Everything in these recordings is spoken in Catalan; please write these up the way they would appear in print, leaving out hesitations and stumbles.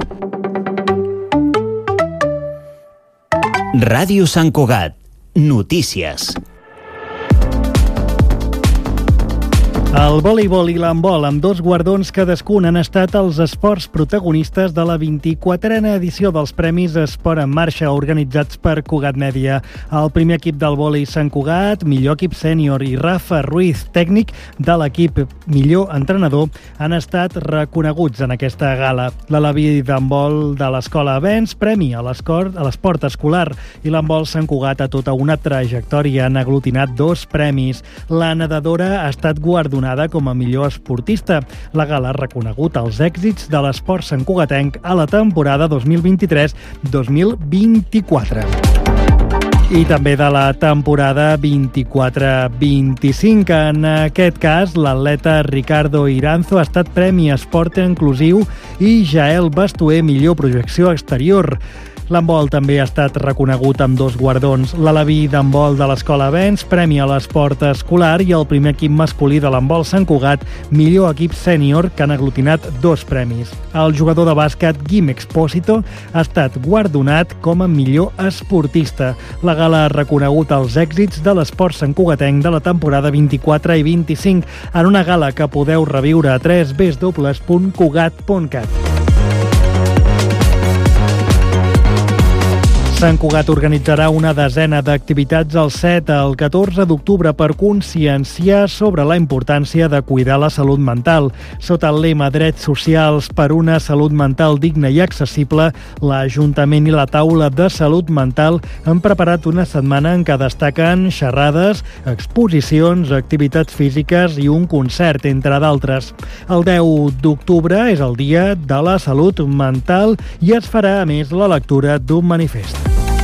Ràdio Sant Cugat. Notícies. El voleibol i l'handbol, amb 2 guardons cadascun, han estat els esports protagonistes de la 24a edició dels Premis Esport en Marxa, organitzats per Cugat Mèdia. El primer equip del vòlei Sant Cugat, millor equip sènior, i Rafa Ruiz, tècnic de l'equip millor entrenador, han estat reconeguts en aquesta gala. L'Alaví d'handbol de l'Escola Avenç, premi a l'esport escolar, i l'handbol Sant Cugat, a tota una trajectòria, han aglutinat 2 premis. La nedadora ha estat guardonada com a millor esportista. La gala ha reconegut els èxits de l'esport santcugatenc a la temporada 2023-2024. I també de la temporada 24-25. En aquest cas, l'atleta Ricardo Iranzo ha estat Premi Esport Inclusiu i Jael Bastuer, millor projecció exterior. L'handbol també ha estat reconegut amb 2 guardons. L'Alaví d'handbol de l'Escola Avenç, premi a l'esport escolar, i el primer equip masculí de l'handbol Sant Cugat, millor equip sènior, que han aglutinat 2 premis. El jugador de bàsquet Guim Expósito ha estat guardonat com a millor esportista. La gala ha reconegut els èxits de l'esport santcugatenc de la temporada 24 i 25 en una gala que podeu reviure a www.cugat.cat. Sant Cugat organitzarà una desena d'activitats el 7 al 14 d'octubre per conscienciar sobre la importància de cuidar la salut mental. Sota el lema Drets socials per una salut mental digna i accessible, l'Ajuntament i la Taula de Salut Mental han preparat una setmana en què destaquen xerrades, exposicions, activitats físiques i un concert, entre d'altres. El 10 d'octubre és el Dia de la Salut Mental i es farà, a més, la lectura d'un manifest.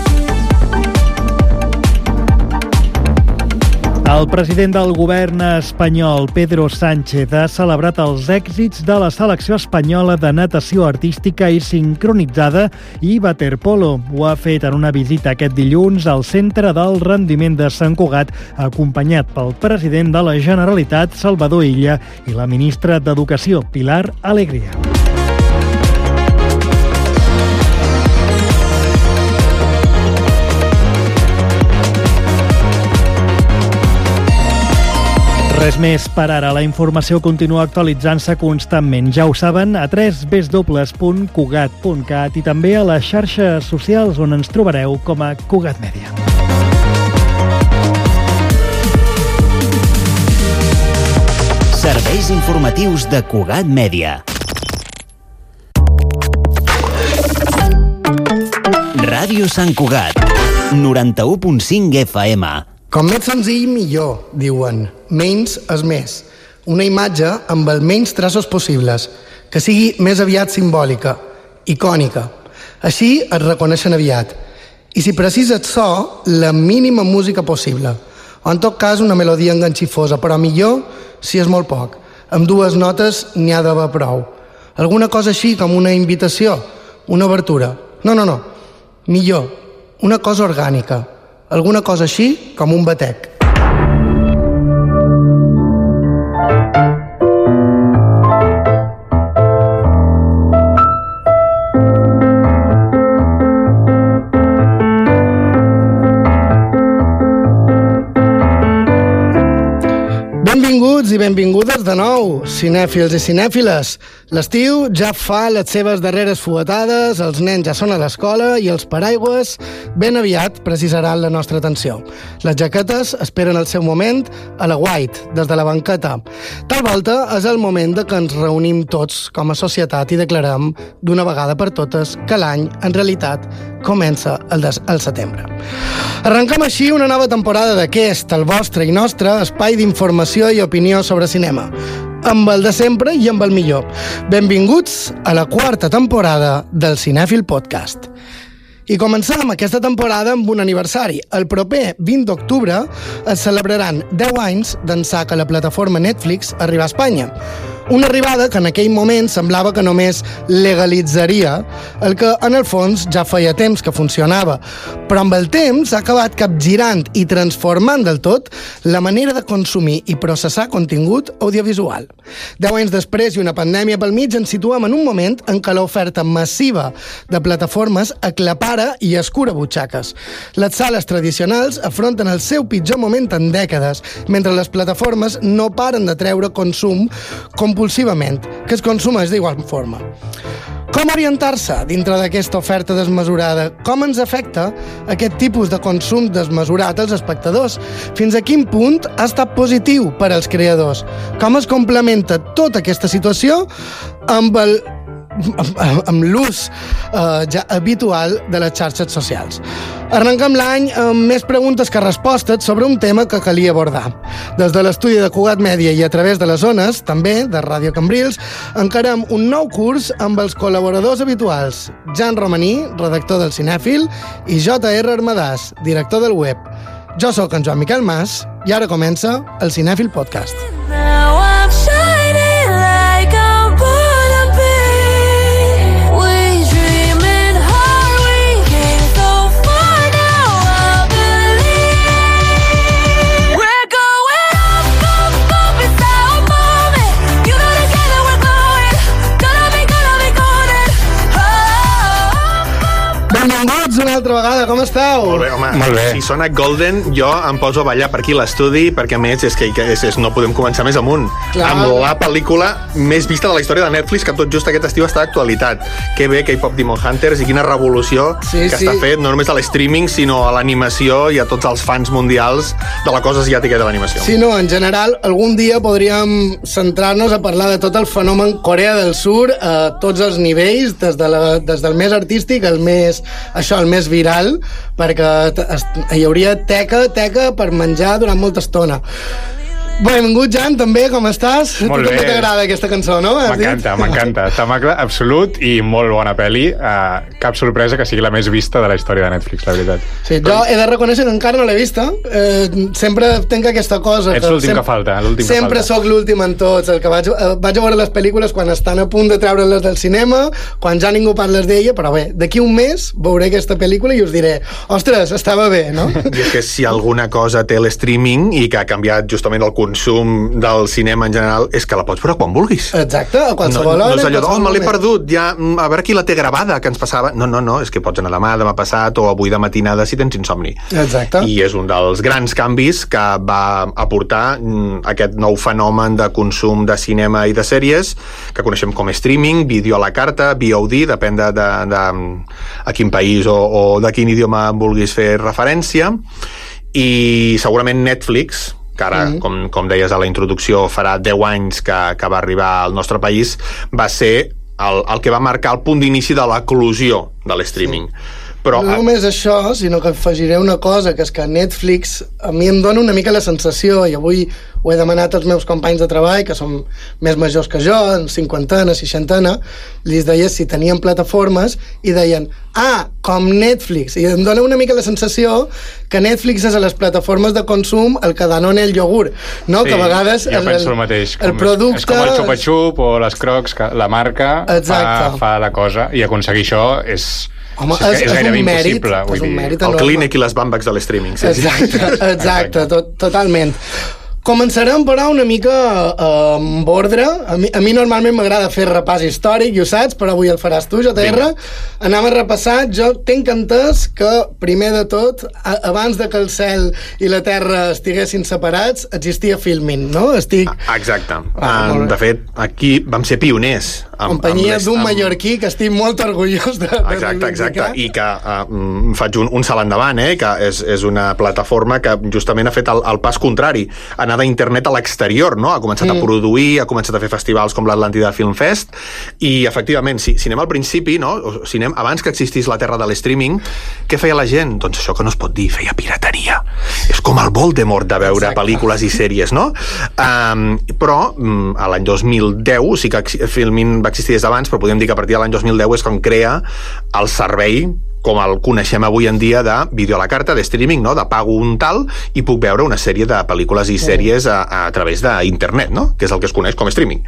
El president del govern espanyol, Pedro Sánchez, ha celebrat els èxits de la selecció espanyola de natació artística i sincronitzada i waterpolo. Ho ha fet en una visita aquest dilluns al Centre del Rendiment de Sant Cugat, acompanyat pel president de la Generalitat, Salvador Illa, i la ministra d'Educació, Pilar Alegría. Res més per ara. La informació continua actualitzant-se constantment. Ja ho saben, a www.cugat.cat i també a les xarxes socials, on ens trobareu com a Cugat Mèdia. Serveis informatius de Cugat Mèdia. Ràdio Sant Cugat, 91.5 FM. Com més senzill, millor, diuen. Menys és més. Una imatge amb els menys traços possibles, que sigui més aviat simbòlica, icònica. Així es reconeixen aviat. I si precises so, la mínima música possible. O en tot cas una melodia enganxifosa, però millor si és molt poc. Amb 2 notes n'hi ha d'haver prou. Alguna cosa així com una invitació, una obertura. No. Millor, una cosa orgànica. Alguna cosa així com un batec. Benvinguts i benvingudes de nou, cinèfils i cinèfiles. L'estiu ja fa les seves darreres fuetades, els nens ja són a l'escola i els paraigües ben aviat precisaran la nostra atenció. Les jaquetes esperen el seu moment a la White, des de la banqueta. Tal volta és el moment de que ens reunim tots com a societat i declarem d'una vegada per totes que l'any, en realitat, comença el setembre. Arrencam així una nova temporada d'aquest, el vostre i nostre espai d'informació i opinió sobre cinema, amb el de sempre i amb el millor. Benvinguts a la 4ª temporada del Cinèfil Podcast. I començam aquesta temporada amb un aniversari. El proper 20 d'octubre es celebraran 10 anys d'ençà que la plataforma Netflix arriba a Espanya. Una arribada que en aquell moment semblava que només legalitzaria el que en el fons ja feia temps que funcionava, però amb el temps ha acabat capgirant i transformant del tot la manera de consumir i processar contingut audiovisual. 10 anys després i una pandèmia pel mig ens situem en un moment en què l'oferta massiva de plataformes aclapara i escura butxaques. Les sales tradicionals afronten el seu pitjor moment en dècades, mentre les plataformes no paren de treure consum compulsivament, que es consumeix d'igual forma. Com orientar-se dintre d'aquesta oferta desmesurada? Com ens afecta aquest tipus de consum desmesurat als espectadors? Fins a quin punt ha estat positiu per als creadors? Com es complementa tota aquesta situació amb l'ús ja habitual de les xarxes socials? Arrenquem l'any amb més preguntes que respostes sobre un tema que calia abordar. Des de l'estudi de Cugat Mèdia i a través de les zones, també, de Ràdio Cambrils, encarem un nou curs amb els col·laboradors habituals, Jan Romaní, redactor del Cinèfil, i J.R. Armadàs, director del web. Jo sóc en Joan Miquel Mas i ara comença el Cinèfil Podcast. Benvinguts una altra vegada, com esteu? Molt bé, home. Molt bé. Si sona Golden, jo em poso a ballar per aquí a l'estudi, perquè a més és que no podem començar més amunt. Clar. Amb la pel·lícula més vista de la història de Netflix, que tot just aquest estiu està d'actualitat. Que bé, K-Pop Demon Hunters, i quina revolució està fet, no només a l'streaming, sinó a l'animació i a tots els fans mundials de la cosa asiàtica de l'animació. Sí, no, en general, algun dia podríem centrar-nos a parlar de tot el fenomen Corea del Sur a tots els nivells, des del més artístic al més viral, perquè hi hauria teca per menjar durant molta estona. Benvingut, Jan, també, com estàs? Molt bé. També t'agrada aquesta cançó, no? M'encanta. Tamacle absolut i molt bona pel·li. Cap sorpresa que sigui la més vista de la història de Netflix, la veritat. Sí, jo he de reconèixer que encara no l'he vista. Sempre tenc aquesta cosa. Ets l'últim que falta. Sempre sóc l'últim en tots. El que vaig a veure les pel·lícules quan estan a punt de treure-les del cinema, quan ja ningú parles d'ella, però bé, d'aquí un mes veuré aquesta pel·lícula i us diré, ostres, estava bé, no? I és que si alguna cosa té l'streaming i que ha canviat justament el consum del cinema en general, és que la pots veure quan vulguis. Exacte, a qualsevol hora. No és allò me l'he perdut, ja, a veure qui la té gravada, que ens passava. No, és que pots anar demà passat o avui de matinada si tens insomni. Exacte. I és un dels grans canvis que va aportar aquest nou fenomen de consum de cinema i de sèries, que coneixem com streaming, vídeo a la carta, VOD, depèn de a quin país o de quin idioma vulguis fer referència, i segurament Netflix, que ara, com deies a la introducció, farà 10 anys que va arribar al nostre país, va ser el que va marcar el punt d'inici de l'eclosió de l'streaming. Però, no només això, sinó que afegiré una cosa, que és que Netflix a mi em dona una mica la sensació, i avui ho he demanat als meus companys de treball, que són més majors que jo, en 50, 60, els deia si tenien plataformes, i deien, com Netflix, i em dona una mica la sensació que Netflix és a les plataformes de consum el que Danone el iogurt, no? Sí, que a vegades jo penso el mateix. El producte... És com el xupa-xup o les Crocs, que la marca fa la cosa, i aconseguir això és... Home, és gairebé impossible. És un mèrit el Kleenex i les bambacs de l'streaming. Sí. Exacte, totalment. Començarem, però, una mica amb ordre. A mi normalment m'agrada fer repàs històric, i ho saps, però avui el faràs tu, JR. Anem a repassar. Jo tinc entès que, primer de tot, abans de que el cel i la terra estiguessin separats, existia Filmin, no? Exacte. De fet, aquí vam ser pioners. Companyia d'un mallorquí que estic molt orgullós de Exacte. I que faig un salt endavant, que és una plataforma que justament ha fet el pas contrari, anar d'internet a l'exterior, no? Ha començat a produir, ha començat a fer festivals com l'Atlàntida Film Fest, i efectivament, si anem al principi, no? Si anem abans que existís la terra de l'streaming, què feia la gent? Doncs això que no es pot dir, feia pirateria. És com el Voldemort de veure pel·lícules i sèries, no? Però a l'any 2010, sí que Filmin va existir des d'abans, però podem dir que a partir de l'any 2010 és quan crea el servei com el coneixem avui en dia de vídeo a la carta, de streaming, no? De pago un tal i puc veure una sèrie de pel·lícules i sèries a través d'internet, no? Que és el que es coneix com streaming.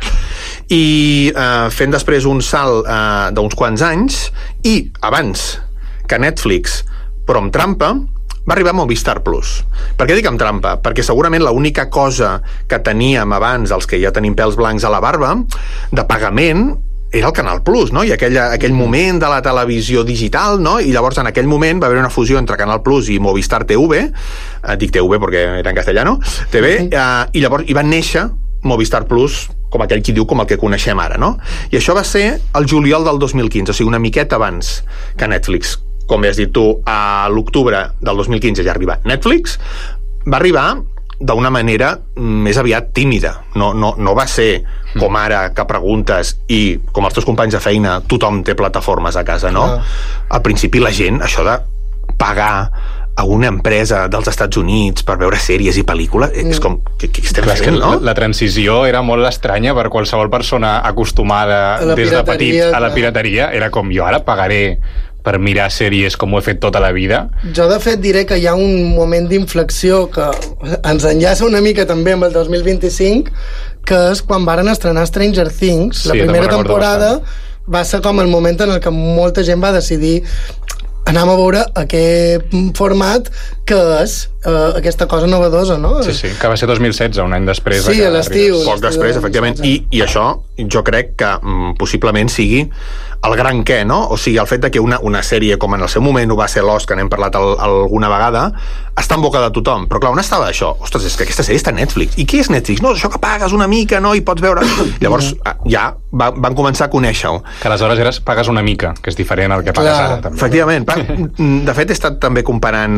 I fent després un salt d'uns quants anys, i abans que Netflix, però amb trampa, va arribar a Movistar Plus. Per què dic amb trampa? Perquè segurament l'única cosa que teníem abans, els que ja tenim pèls blancs a la barba, de pagament, era el Canal Plus, no? I aquell moment de la televisió digital, no? I llavors en aquell moment va haver una fusió entre Canal Plus i Movistar TV, dic TV perquè era en castellano, TV, i llavors hi van néixer Movistar Plus, com aquell qui diu, com el que coneixem ara, no? I això va ser el juliol del 2015, o sigui, una miqueta abans que Netflix. Com has dit tu, a l'octubre del 2015 ja arriba Netflix, va arribar d'una manera més aviat tímida. No va ser com ara que preguntes i, com els teus companys de feina, tothom té plataformes a casa, no? Al principi la gent, això de pagar a una empresa dels Estats Units per veure sèries i pel·lícules, és com, què estem fent, no? La transició era molt estranya per qualsevol persona acostumada des de petit a la pirateria. Era com, jo ara pagaré per mirar sèries com ho he fet tota la vida. Jo, de fet, diré que hi ha un moment d'inflexió que ens enllaça una mica també amb el 2025, que és quan varen estrenar Stranger Things, la primera temporada, va ser com el moment en el que molta gent va decidir anem a veure aquest format que és aquesta cosa novedosa, no? Sí, que va ser 2016, un any després. Sí, a l'estiu. Poc després, efectivament. I això, jo crec que possiblement sigui el gran què, no? O sigui, el fet de que una sèrie, com en el seu moment ho va ser Lost, que n'hem parlat alguna vegada, està en boca de tothom. Però clar, on estava això? Ostres, és que aquesta sèrie està a Netflix. I què és Netflix? No, és això que pagues una mica, no? I pots veure... Llavors, ja van començar a conèixer-ho. Que aleshores pagues una mica, que és diferent al que pagues ara, també. Efectivament. De fet, he estat també comparant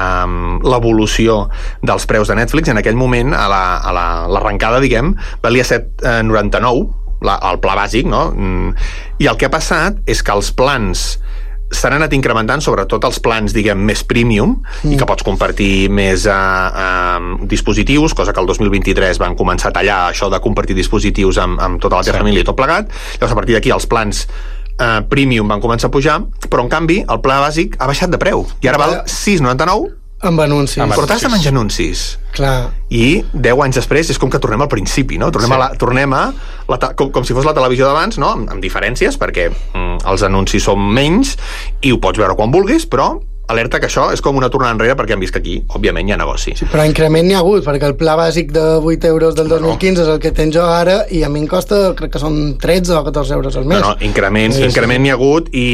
l'evolució dels preus de Netflix. En aquell moment, a l'arrencada, diguem, valia 7,99, el pla bàsic, no? I el que ha passat és que els plans s'han anat incrementant, sobretot els plans, diguem, més premium, i que pots compartir més dispositius, cosa que el 2023 van començar a tallar això de compartir dispositius amb tota la teva família i tot plegat. Llavors, a partir d'aquí, els plans premium van començar a pujar, però en canvi el pla bàsic ha baixat de preu i ara val 6,99 amb anuncis. Però t'has de menjar anuncis. Clar. I 10 anys després és com que tornem al principi, no? Tornem com si fos la televisió d'abans, no? Amb diferències, perquè els anuncis són menys i ho pots veure quan vulguis, però alerta que això és com una tornada enrere perquè han vist que aquí, òbviament, hi ha negoci. Sí, però increment n'hi ha hagut, perquè el pla bàsic de 8 euros del 2015 és el que tens jo ara i a mi em costa, crec que són 13 o 14 euros al mes. No, increment n'hi ha hagut i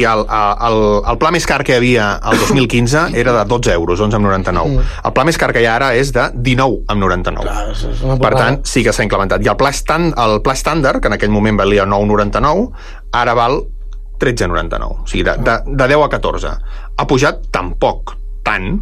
el pla més car que hi havia el 2015 era de 12 euros, 11,99. El pla més car que hi ha ara és de 19,99. Clar, per tant, sí que s'ha incrementat. I el pla estàndard, que en aquell moment valia 9,99, ara val 13,99, o sigui, de 10 a 14. Ha pujat tampoc tant,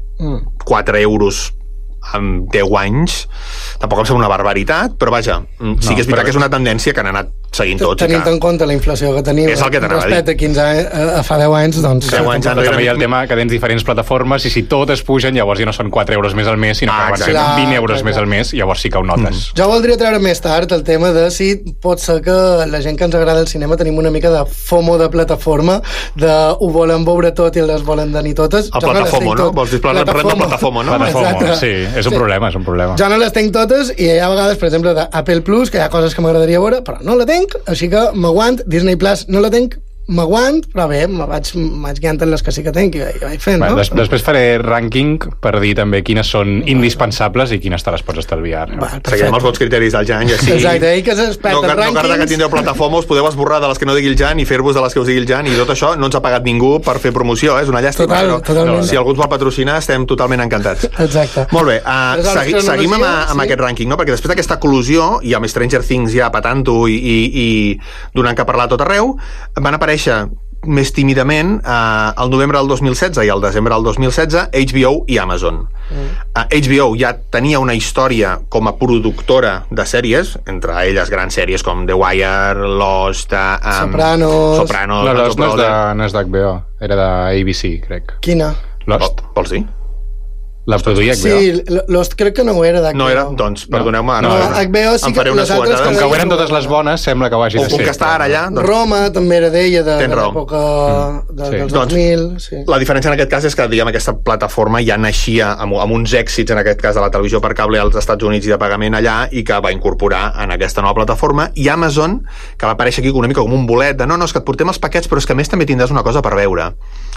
4 euros en 10 anys, tampoc em sembla una barbaritat, però vaja, sí que és veritat que és una tendència que han anat seguint tots. Tenint en compte la inflació que tenim respecte a 15 anys, a fa 10 anys, doncs... 10 anys enrere. També hi ha el tema que tens diferents plataformes i si totes pugen, llavors ja no són 4 euros més al mes, sinó que van ser 20 euros més al mes, llavors sí que ho notes. Jo voldria treure més tard el tema de si pot ser que la gent que ens agrada el cinema tenim una mica de FOMO de plataforma, de ho volen veure tot i les volen tenir totes. El platafomo, no? Vols dir platafomo, no? Platafomo, sí, és un problema, és un problema. Jo no les tenc totes i hi ha vegades, per exemple, d'Apple Plus, que hi ha coses que m'agradaria veure, però no la tenc, així que m'aguant. Disney Plus no la tenc, m'aguant, però bé, me vaig guiant en les que sí que tenc i vaig fent, no? Després faré rànquing per dir també quines són indispensables i quines te les pots estalviar. Seguim els bons criteris del Jan, ja sí. Exacte, ell que és expert en rànquings. No cal que tindreu plataforma, us podeu esborrar de les que no digui el Jan i fer-vos de les que us digui el Jan, i tot això no ens ha pagat ningú per fer promoció, és una llàstima. Totalment. Si algú ens vol patrocinar, estem totalment encantats. Exacte. Molt bé, seguim amb aquest rànquing, no? Perquè després d'aquesta col·lusió, i amb Stranger Things ja patant-ho i donant que parlar tot arreu, van aparèixer més tímidament al novembre del 2016 i al desembre del 2016 HBO i Amazon. HBO ja tenia una història com a productora de sèries, entre elles grans sèries com The Wire, Lost, Sopranos. No, Lost no és d'HBO, era de ABC, crec. Quina? Lost. Vols dir? La produïa HBO. Sí, Lost crec que no ho era d'HBO. No era? Doncs, perdoneu-me. HBO sí que les quotes. Com que ho eren totes les bones, sembla que ho hagi de ser. O com que està ara allà. Doncs... Roma també era d'ella, de l'època dels 2000. Sí. La diferència en aquest cas és que, diguem, aquesta plataforma ja naixia amb uns èxits, en aquest cas de la televisió per cable als Estats Units i de pagament allà, i que va incorporar en aquesta nova plataforma. I Amazon, que va aparèixer aquí una mica com un bolet de no, és que et portem els paquets, però és que a més també tindràs una cosa per veure.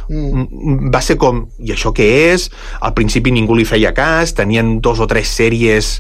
Va ser com, i això què és? Al principi ningú li feia cas, tenien 2 o 3 sèries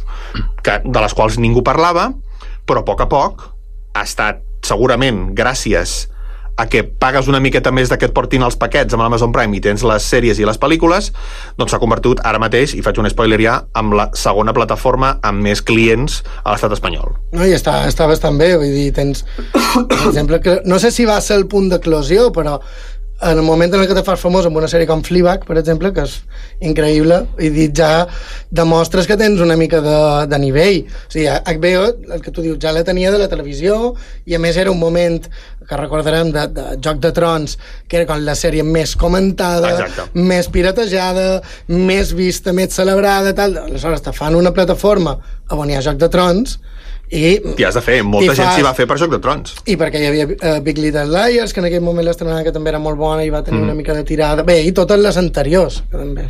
de les quals ningú parlava, però a poc ha estat segurament gràcies a que pagues una miqueta més que et portin els paquets amb l'Amazon Prime i tens les sèries i les pel·lícules, doncs s'ha convertit ara mateix, i faig un spoiler ja, en la segona plataforma amb més clients a l'estat espanyol. No, i està bastant bé, vull dir, tens per exemple, que no sé si va ser el punt d'eclosió, però en el moment en què te fas famós amb una sèrie com Fleabag, per exemple, que és increïble, i ja demostres que tens una mica de nivell. O sigui, HBO, el que tu dius, ja la tenia de la televisió, i a més era un moment que recordarem de Joc de Trons, que era com la sèrie més comentada, més piratejada, més vista, més celebrada, tal. Aleshores te fan una plataforma on hi ha Joc de Trons, i has de fer, molta gent s'hi va fer per Joc de Trons. I perquè hi havia Big Little Liars, que en aquell moment l'estrenada, que també era molt bona i va tenir una mica de tirada. Bé, i totes les anteriors, que també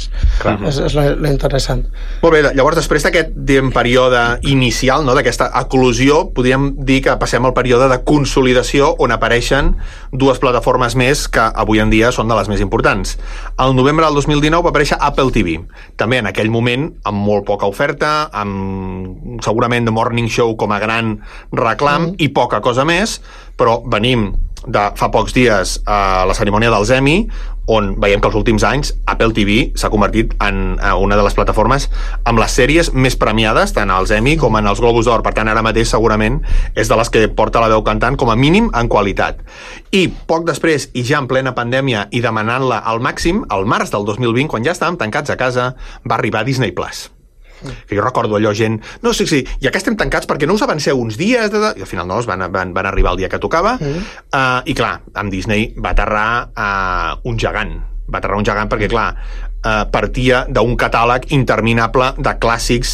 és lo interessant. Molt bé, llavors després d'aquest període inicial, no, d'aquesta eclosió, podríem dir que passem al període de consolidació, on apareixen 2 plataformes més que avui en dia són de les més importants. Al novembre del 2019 va aparèixer Apple TV, també en aquell moment amb molt poca oferta, amb segurament The Morning Show com a gran reclam i poca cosa més, però venim de fa pocs dies a la cerimònia dels Emmy, on veiem que els últims anys Apple TV s'ha convertit en una de les plataformes amb les sèries més premiades, tant als Emmy com en els Globus d'Or. Per tant, ara mateix segurament és de les que porta la veu cantant, com a mínim en qualitat. I poc després, i ja en plena pandèmia i demanant-la al màxim, al març del 2020, quan ja estàvem tancats a casa, va arribar Disney Plus. Que jo recordo allò, gent, no, sí, ja que estem tancats, perquè no us avanceu uns dies, i al final no, van arribar el dia que tocava, i clar, amb Disney va aterrar un gegant, perquè clar, partia d'un catàleg interminable de clàssics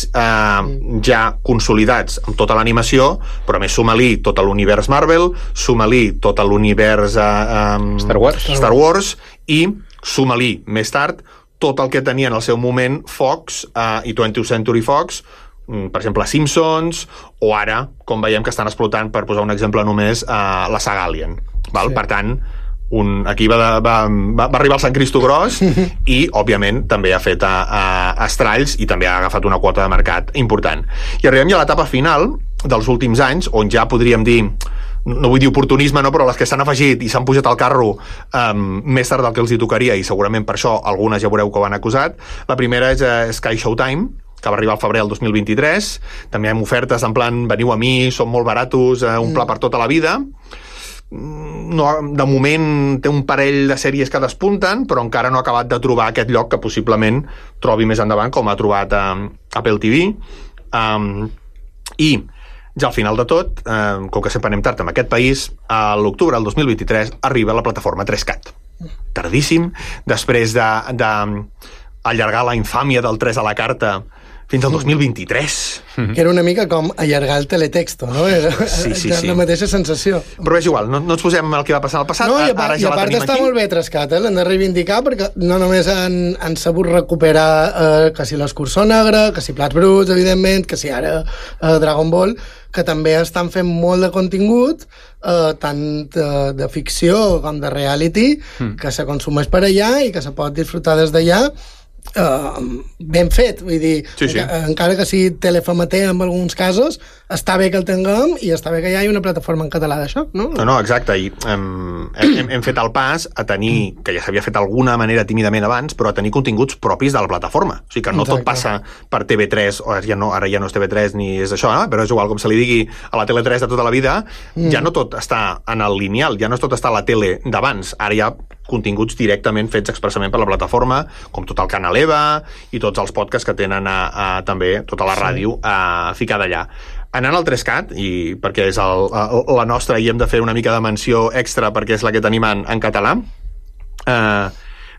ja consolidats amb tota l'animació, però més suma-li tot l'univers Marvel, suma-li tot l'univers Star Wars, i suma-li més tard tot el que tenien al seu moment Fox i 20th Century Fox, per exemple Simpsons, o ara, com veiem que estan explotant, per posar un exemple només, la saga Alien. Val? Sí. Per tant, aquí va arribar el Sant Cristo Gros i, òbviament, també ha fet estralls i també ha agafat una quota de mercat important. I arribem ja a l'etapa final dels últims anys, on ja podríem dir, no vull dir oportunisme, no, però les que s'han afegit i s'han pujat al carro més tard del que els hi tocaria, i segurament per això algunes ja veureu que ho han acusat. La primera és Sky Showtime, que va arribar al febrer del 2023. També hi ha ofertes en plan, veniu a mi, som molt baratos, un pla per tota la vida. No, de moment té un parell de sèries que despunten, però encara no ha acabat de trobar aquest lloc que possiblement trobi més endavant, com ha trobat Apple TV. I ja al final de tot, com que sempre anem tard en aquest país, a l'octubre del 2023 arriba la plataforma 3Cat. Tardíssim, després d'allargar la infàmia del 3 a la carta fins al 2023. Que era una mica com allargar el teletexto, no? Sí. La mateixa sensació. Però és igual, no ens posem el que va passar al passat, no, ara ja la tenim aquí. I a part està molt bé 3Cat, l'hem de reivindicar, perquè no només han sabut recuperar que si l'Escurçó Negre, que si Plats Bruts, evidentment, que si ara Dragon Ball, que també estan fent molt de contingut, tant de ficció com de reality, que se consumeix per allà i que se pot disfrutar des d'allà, ben fet, vull dir, sí. Encara que sigui telefamater en alguns casos, està bé que el tinguem i està bé que hi hagi una plataforma en català d'això, no? No, exacte, i hem fet el pas a tenir, que ja s'havia fet d'alguna manera tímidament abans, però a tenir continguts propis de la plataforma, o sigui que no tot passa per TV3, o ara ja no és TV3 ni és això, però és igual, com se li digui a la Tele3 de tota la vida, ja no tot està en el lineal, ja no tot està a la tele d'abans, ara hi ha continguts directament fets expressament per la plataforma, com tot el Canal EVA i tots els podcasts que tenen també tota la ràdio ficada allà. Anant al 3Cat, i perquè és la nostra i hem de fer una mica de menció extra perquè és la que tenim en català,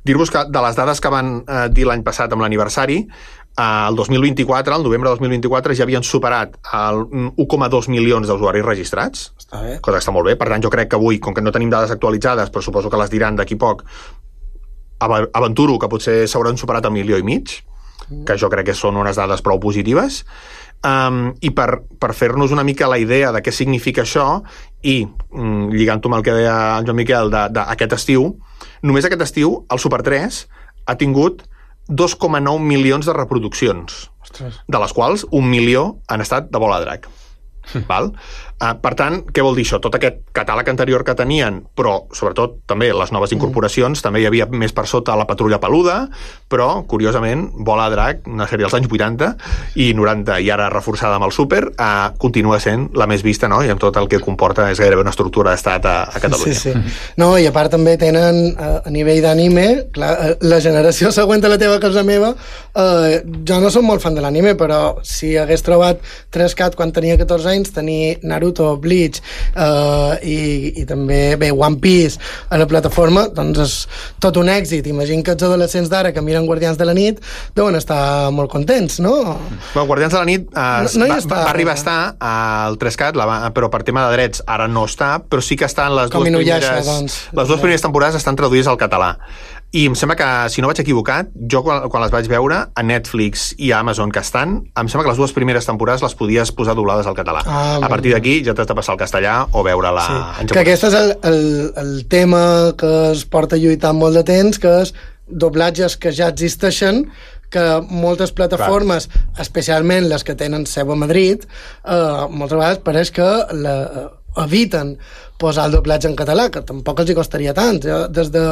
dir-vos que de les dades que van dir l'any passat amb l'aniversari, el 2024, el novembre de 2024, ja havien superat el 1,2 milions d'usuaris registrats, cosa que està molt bé. Per tant, jo crec que avui, com que no tenim dades actualitzades, però suposo que les diran d'aquí poc, aventuro que potser s'hauran superat 1,5 milions, que jo crec que són unes dades prou positives. I per fer-nos una mica la idea de què significa això, i lligant-ho amb el que deia en Joan Miquel d'aquest estiu, només aquest estiu el Super 3 ha tingut 2,9 milions de reproduccions. Ostres. De les quals 1 milió han estat de Bola de Drac. Val? Per tant, què vol dir això? Tot aquest catàleg anterior que tenien, però sobretot també les noves incorporacions, també hi havia més per sota la Patrulla Peluda, però curiosament Bola de Drac, una sèrie dels anys 80 i 90 i ara reforçada amb el Super, continua sent la més vista, no? I amb tot el que comporta és gairebé una estructura d'estat a Catalunya. Sí. No, i a part també tenen a nivell d'anime, la generació següent a la teva que és la meva, jo no soc molt fan de l'anime, però si hagués trobat 3CAT quan tenia 14 anys, tenir Naruto, Bleach i també One Piece a la plataforma, doncs és tot un èxit. Imagino que els adolescents d'ara que miren Guardians de la nit deuen estar molt contents, no? Bueno, Guardians de la nit va arribar a estar al 3CAT, però per tema de drets ara no està, però sí que estan les dues primeres temporades estan traduïdes al català. I em sembla que, si no vaig equivocat, jo quan les vaig veure a Netflix i a Amazon que estan, em sembla que les dues primeres temporades les podies posar doblades al català. A partir d'aquí ja t'has de passar al castellà o veure-la en japonès. Que aquest és el tema que es porta lluitant molt de temps, que és doblatges que ja existeixen, que moltes plataformes, especialment les que tenen seu a Madrid, moltes vegades pareix que eviten posar el doblatge en català, que tampoc els hi costaria tant. Des de,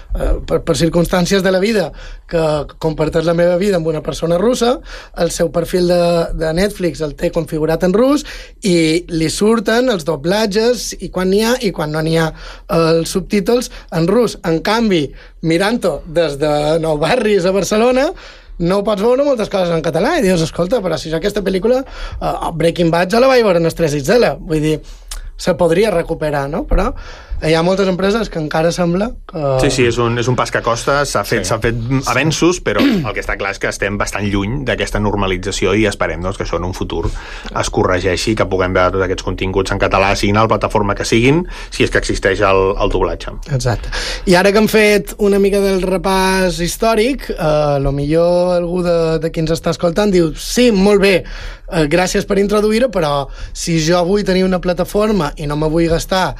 per circumstàncies de la vida, que comparteix la meva vida amb una persona russa, el seu perfil de Netflix el té configurat en rus i li surten els doblatges i quan n'hi ha i quan no n'hi ha els subtítols en rus. En canvi, mirant-ho des de Nou Barris a Barcelona, no pots veure moltes coses en català i dius, escolta, però si jo aquesta pel·lícula Breaking Bad ja la vaig veure en el 3XL, vull dir, se podria recuperar, no? Però hi ha moltes empreses que encara sembla que... Sí, és un pas que costa, s'ha fet avenços, però el que està clar és que estem bastant lluny d'aquesta normalització i esperem doncs, que això en un futur es corregeixi, que puguem veure tots aquests continguts en català, siguin a la plataforma que siguin, si és que existeix el doblatge. Exacte. I ara que hem fet una mica del repàs històric, millor algú de qui ens està escoltant diu, sí, molt bé, gràcies per introduir-ho, però si jo vull tenir una plataforma i no me vull gastar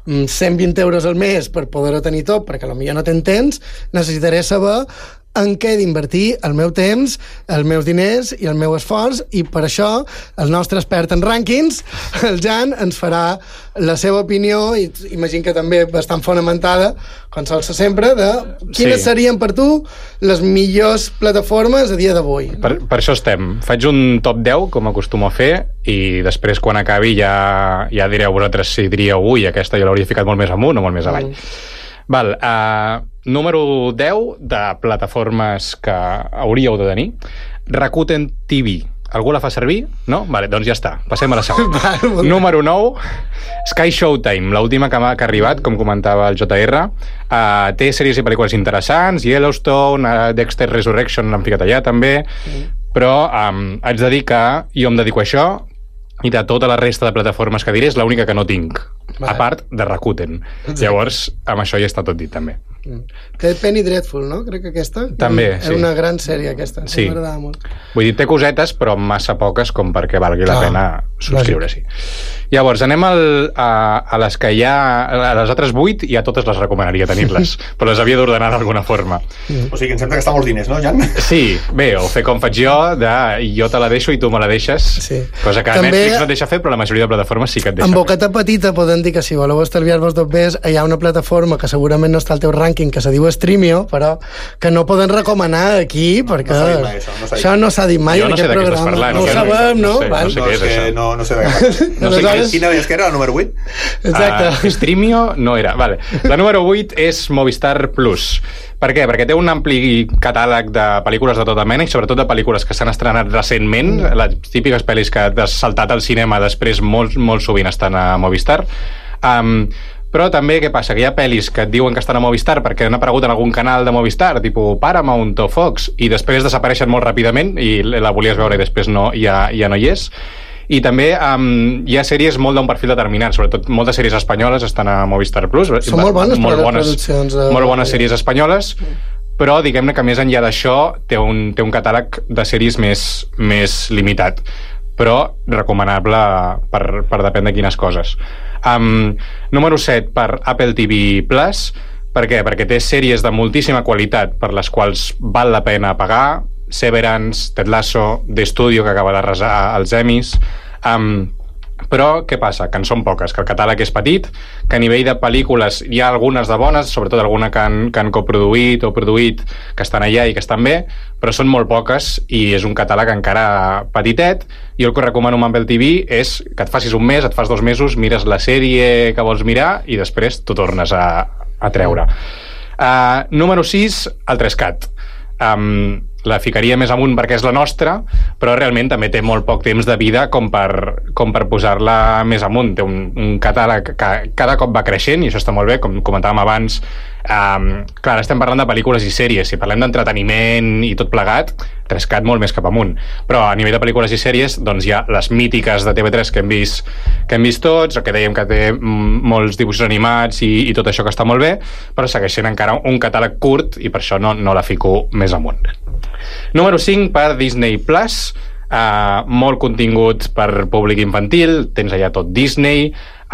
120 euros al mes per poder-ho tenir tot, perquè potser no tens temps, necessitaré saber en què d'invertir el meu temps, els meus diners i el meu esforç, i per això el nostre expert en rànquings, el Jan, ens farà la seva opinió, i imagino que també bastant fonamentada, com sol ser sempre, de quines serien per tu les millors plataformes a dia d'avui. Per això estem. Faig un top 10, com acostumo a fer, i després, quan acabi, ja direu vosaltres si diríeu, ui, aquesta jo l'hauria ficat molt més amunt o molt més avall. Val, número 10 de plataformes que hauríeu de tenir. Rakuten TV. Algú la fa servir? No? Vale, doncs ja està. Passem a la següent. Número 9, Sky Showtime, l'última que ha arribat, com comentava el JR. Té sèries i pel·lícules interessants, Yellowstone, Dexter Resurrection l'han ficat allà també, però haig de dir que jo em dedico a això i de tota la resta de plataformes que diré és l'única que no tinc, a part de Rakuten. Llavors, amb això ja està tot dit, també. Té Penny Dreadful, no? Crec que aquesta també, és una gran sèrie, aquesta. Sí. M'agradava molt. Vull dir, té cosetes, però massa poques com perquè valgui la pena subscriure-s'hi. Llavors, anem a les que hi ha... A les altres 8 ja totes les recomanaria tenir-les, però les havia d'ordenar d'alguna forma. O sigui que ens hem de gastar molts diners, no, Jan? Sí, bé, o fer com faig jo, jo te la deixo i tu me la deixes, cosa que també... Netflix no et deixa fer, però la majoria de plataformes sí que et deixa fer. En boqueta petita podem dir que si voleu estalviar-vos dos bes, hi ha una plataforma que segurament no està al teu rànquing, que se diu Streamio, però que no poden recomanar aquí, perquè això no s'ha dit mai. Jo no sé de què estàs parlant. No ho sabem, no? No sé què és això. No sé de què és. Quina és que era, la número 8? Exacte. Streamio no era. Vale. La número 8 és Movistar Plus. Per què? Perquè té un ampli catàleg de pel·lícules de tota mena i sobretot de pel·lícules que s'han estrenat recentment, les típiques pel·lis que has saltat al cinema després molt sovint estan a Movistar. Però també, què passa? Que hi ha pel·lis que et diuen que estan a Movistar perquè han aparegut en algun canal de Movistar, tipus Paramount o Fox, i després desapareixen molt ràpidament i la volies veure i després ja no hi és. I també hi ha sèries molt d'un perfil determinat, sobretot moltes sèries espanyoles estan a Movistar Plus. Són molt bones produccions. Molt bones sèries espanyoles, però diguem-ne que més enllà d'això té un catàleg de sèries més limitat, però recomanable per depèn de quines coses. Número 7 per Apple TV Plus. Per què? Perquè té sèries de moltíssima qualitat per les quals val la pena pagar. Severance, Ted Lasso, The Studio, que acaba d'arrasar els Emmys. Però què passa? Que en són poques, que el catàleg és petit, que a nivell de pel·lícules hi ha algunes de bones, sobretot alguna que han coproduït o produït, que estan allà i que estan bé, però són molt poques i és un catàleg encara petitet. I el que recomano amb Apple TV és que et facis un mes, et fas 2 mesos, mires la sèrie que vols mirar i després t'ho tornes a treure. Número 6, el 3CAT. La ficaria més amunt perquè és la nostra, però realment també té molt poc temps de vida com per posar-la més amunt. Té un catàleg que cada cop va creixent i això està molt bé, com comentàvem abans. Clar, estem parlant de pel·lícules i sèries. Si parlem d'entreteniment i tot plegat, 3CAT molt més cap amunt. Però a nivell de pel·lícules i sèries doncs hi ha les mítiques de TV3 que hem vist tots, el que dèiem que té molts dibuixos animats i tot això que està molt bé, però segueix sent encara un catàleg curt i per això no la fico més amunt. Número 5 per Disney Plus. Molt contingut per públic infantil, tens allà tot Disney,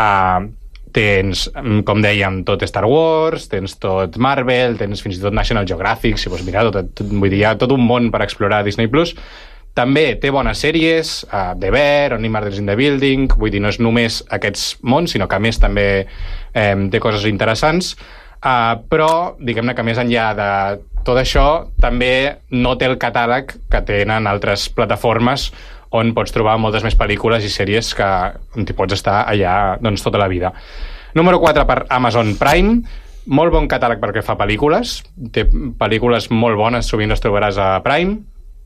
tens, com dèiem, tot Star Wars, tens tot Marvel, tens fins i tot National Geographic, si vols mirar, vull dir, hi ha tot un món per explorar a Disney Plus. També té bones sèries, The Bear, Only Murders in the Building, vull dir, no és només aquests mons, sinó que a més també té coses interessants, però diguem-ne que més enllà de tot això també no té el catàleg que tenen altres plataformes on pots trobar moltes més pel·lícules i sèries on t'hi pots estar allà doncs, tota la vida. Número 4 per Amazon Prime. Molt bon catàleg perquè fa pel·lícules. Té pel·lícules molt bones, sovint les trobaràs a Prime.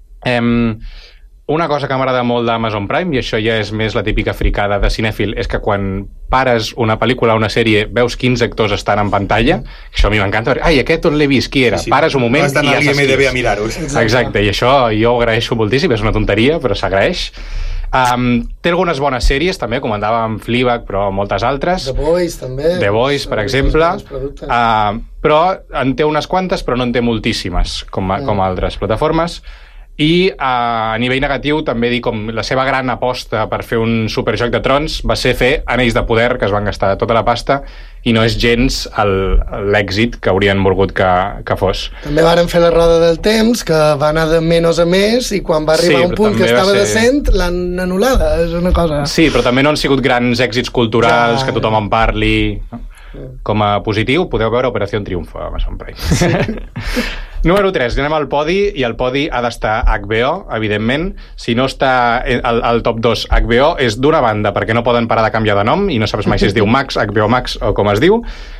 Una cosa que m'agrada molt d'Amazon Prime, i això ja és més la típica fricada de cinèfil, és que quan pares una pel·lícula o una sèrie veus quins actors estan en pantalla. Això a mi m'encanta. Ai, aquest on l'he vist, qui era? Sí. Pares un moment i ja saps qui és. A mirar-ho. Exacte, i això jo ho agraeixo moltíssim, és una tonteria, però s'agraeix. Té algunes bones sèries, també, comentàvem Fleabag, però moltes altres. The Boys, també. The Boys, per exemple. Però en té unes quantes, però no en té moltíssimes, com altres plataformes. I a nivell negatiu també dir com la seva gran aposta per fer un superjoc de trons va ser fer Anells de Poder, que es van gastar tota la pasta i no és gens l'èxit que haurien volgut que fos. També varen fer la roda del temps, que va anar de menys a més i quan va arribar un punt que estava decent l'han anul·lada, és una cosa... Sí, però també no han sigut grans èxits culturals, que tothom en parli. Com a positiu podeu veure Operació Triunfo a Amazon Prime. Número 3, anem al podi, i el podi ha d'estar HBO, evidentment. Si no està al top 2 HBO, és d'una banda perquè no poden parar de canviar de nom i no saps mai si es diu Max, HBO Max o com es diu,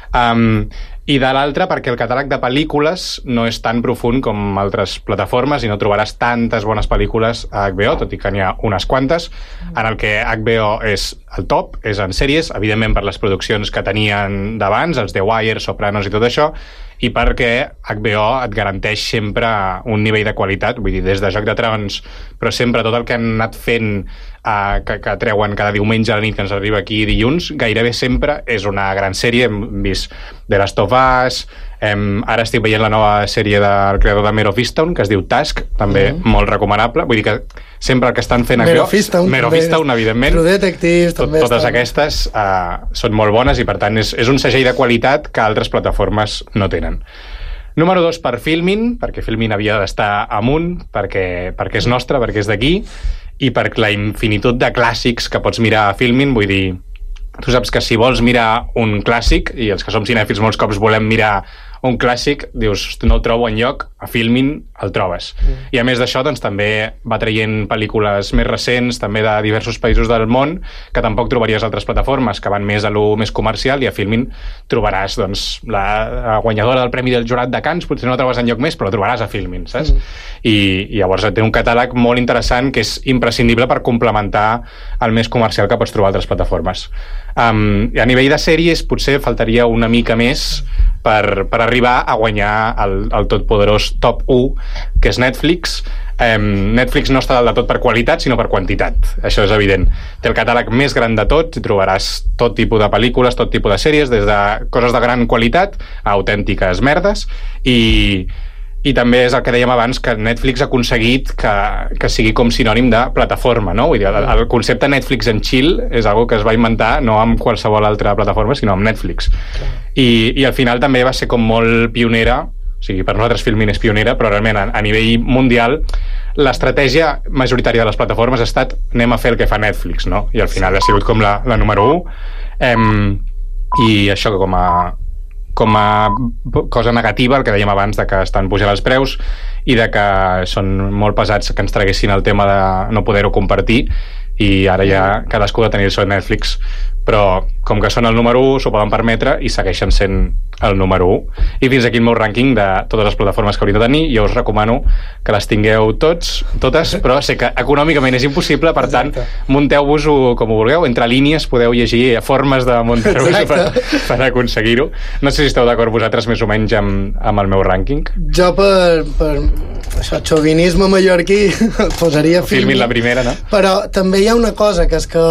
i de l'altra perquè el catàleg de pel·lícules no és tan profund com altres plataformes i no trobaràs tantes bones pel·lícules a HBO, tot i que n'hi ha unes quantes. En el que HBO és el top, és en sèries, evidentment per les produccions que tenien d'abans, els The Wire, Sopranos i tot això, i perquè HBO et garanteix sempre un nivell de qualitat, vull dir, des de Joc de Trons, però sempre tot el que han anat fent que treuen cada diumenge a la nit que ens arriba aquí dilluns, gairebé sempre és una gran sèrie. Hem vist The Last of Us, ara estic veient la nova sèrie del creador de Mare of Easttown, que es diu Task, també molt recomanable. Vull dir que sempre el que estan fent Mare of Easttown, evidentment, True Detective, totes aquestes són molt bones i per tant és un segell de qualitat que altres plataformes no tenen. Número 2 per Filmin, perquè Filmin havia d'estar amunt, perquè és nostre, perquè és d'aquí, i per la infinitud de clàssics que pots mirar a Filmin. Vull dir, tu saps que si vols mirar un clàssic, i els que som cinèfils molts cops volem mirar un clàssic, dius, no el trobo enlloc, a Filmin el trobes. I a més d'això, doncs, també va traient pel·lícules més recents, també de diversos països del món, que tampoc trobaries a altres plataformes, que van més a lo més comercial, i a Filmin trobaràs, doncs, la guanyadora del Premi del Jurat de Cannes, potser no la trobes enlloc més, però la trobaràs a Filmin, saps? I llavors té un catàleg molt interessant que és imprescindible per complementar el més comercial que pots trobar a altres plataformes. A nivell de sèries potser faltaria una mica més per arribar a guanyar el totpoderós top 1, que és Netflix. Netflix no està del tot per qualitat, sinó per quantitat. Això és evident. Té el catàleg més gran de tot, i trobaràs tot tipus de pel·lícules, tot tipus de sèries, des de coses de gran qualitat a autèntiques merdes, i també és el que dèiem abans, que Netflix ha aconseguit que sigui com sinònim de plataforma, no? Vull dir, el concepte Netflix and chill és algo que es va inventar no amb qualsevol altra plataforma, sinó amb Netflix. I al final també va ser com molt pionera, o sigui, per nosaltres Filmin és pionera, però realment a nivell mundial l'estratègia majoritària de les plataformes ha estat anem a fer el que fa Netflix, no? I al final ha sigut com la número 1. I això que com a cosa negativa, el que dèiem abans, de que estan pujant els preus i de que són molt pesats que ens traguessin el tema de no poder-ho compartir, i ara ja cadascú ha de tenir el seu Netflix, però com que són el número 1 s'ho poden permetre i segueixen sent el número 1. I fins aquí el meu rànquing de totes les plataformes que hauríeu de tenir. Jo us recomano que les tingueu totes, però sé que econòmicament és impossible, per tant, munteu-vos-ho com ho vulgueu, entre línies podeu llegir formes de muntar-vos per aconseguir-ho. No sé si esteu d'acord vosaltres més o menys amb el meu rànquing. Jo per això, xovinisme mallorquí el posaria Filmin la primera, no? Però també hi ha una cosa, que és que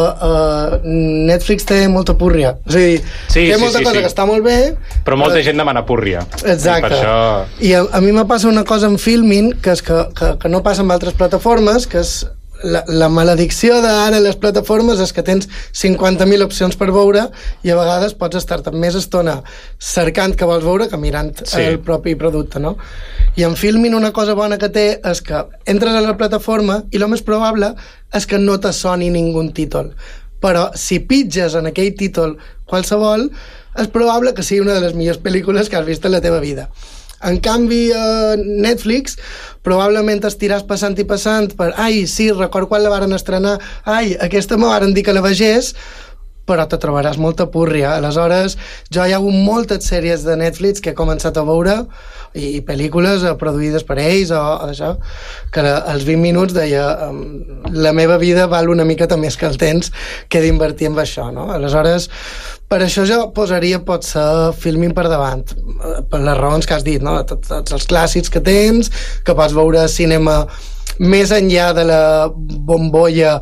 Netflix té molta púrria, o sigui, té molta cosa que està molt bé, però molta gent demana púrria. Exacte. I a mi me passa una cosa en Filmin que és que no passa amb altres plataformes, que és la maledicció d'ara les plataformes és que tens 50.000 opcions per veure, i a vegades pots estar-te més estona cercant que vols veure que mirant el propi producte, no? I en Filmin una cosa bona que té és que entres a la plataforma i el més probable és que no te soni ningú títol, però si pitges en aquell títol qualsevol, és probable que sigui una de les millors pel·lícules que has vist en la teva vida. En canvi, a Netflix probablement estiràs passant i passant per sí, record quan la varen estrenar, aquesta me varen dir que la vegés, però te trobaràs molta púrria. Aleshores, jo hi ha hagut moltes sèries de Netflix que he començat a veure, i pel·lícules produïdes per ells o això, que als 20 minuts deia la meva vida val una miqueta més que el temps que he d'invertir en això, no? Aleshores, per això jo posaria potser Filmin per davant, per les raons que has dit, no? Tots els clàssics que tens, que pots veure cinema més enllà de la bombolla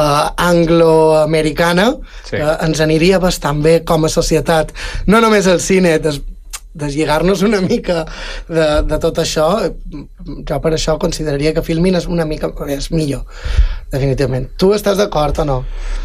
anglo-americana, que ens aniria bastant bé com a societat, no només al cine, deslligar-nos una mica de tot això. Jo per això consideraria que Filmin és una mica és millor, definitivament. Tu estàs d'acord o no?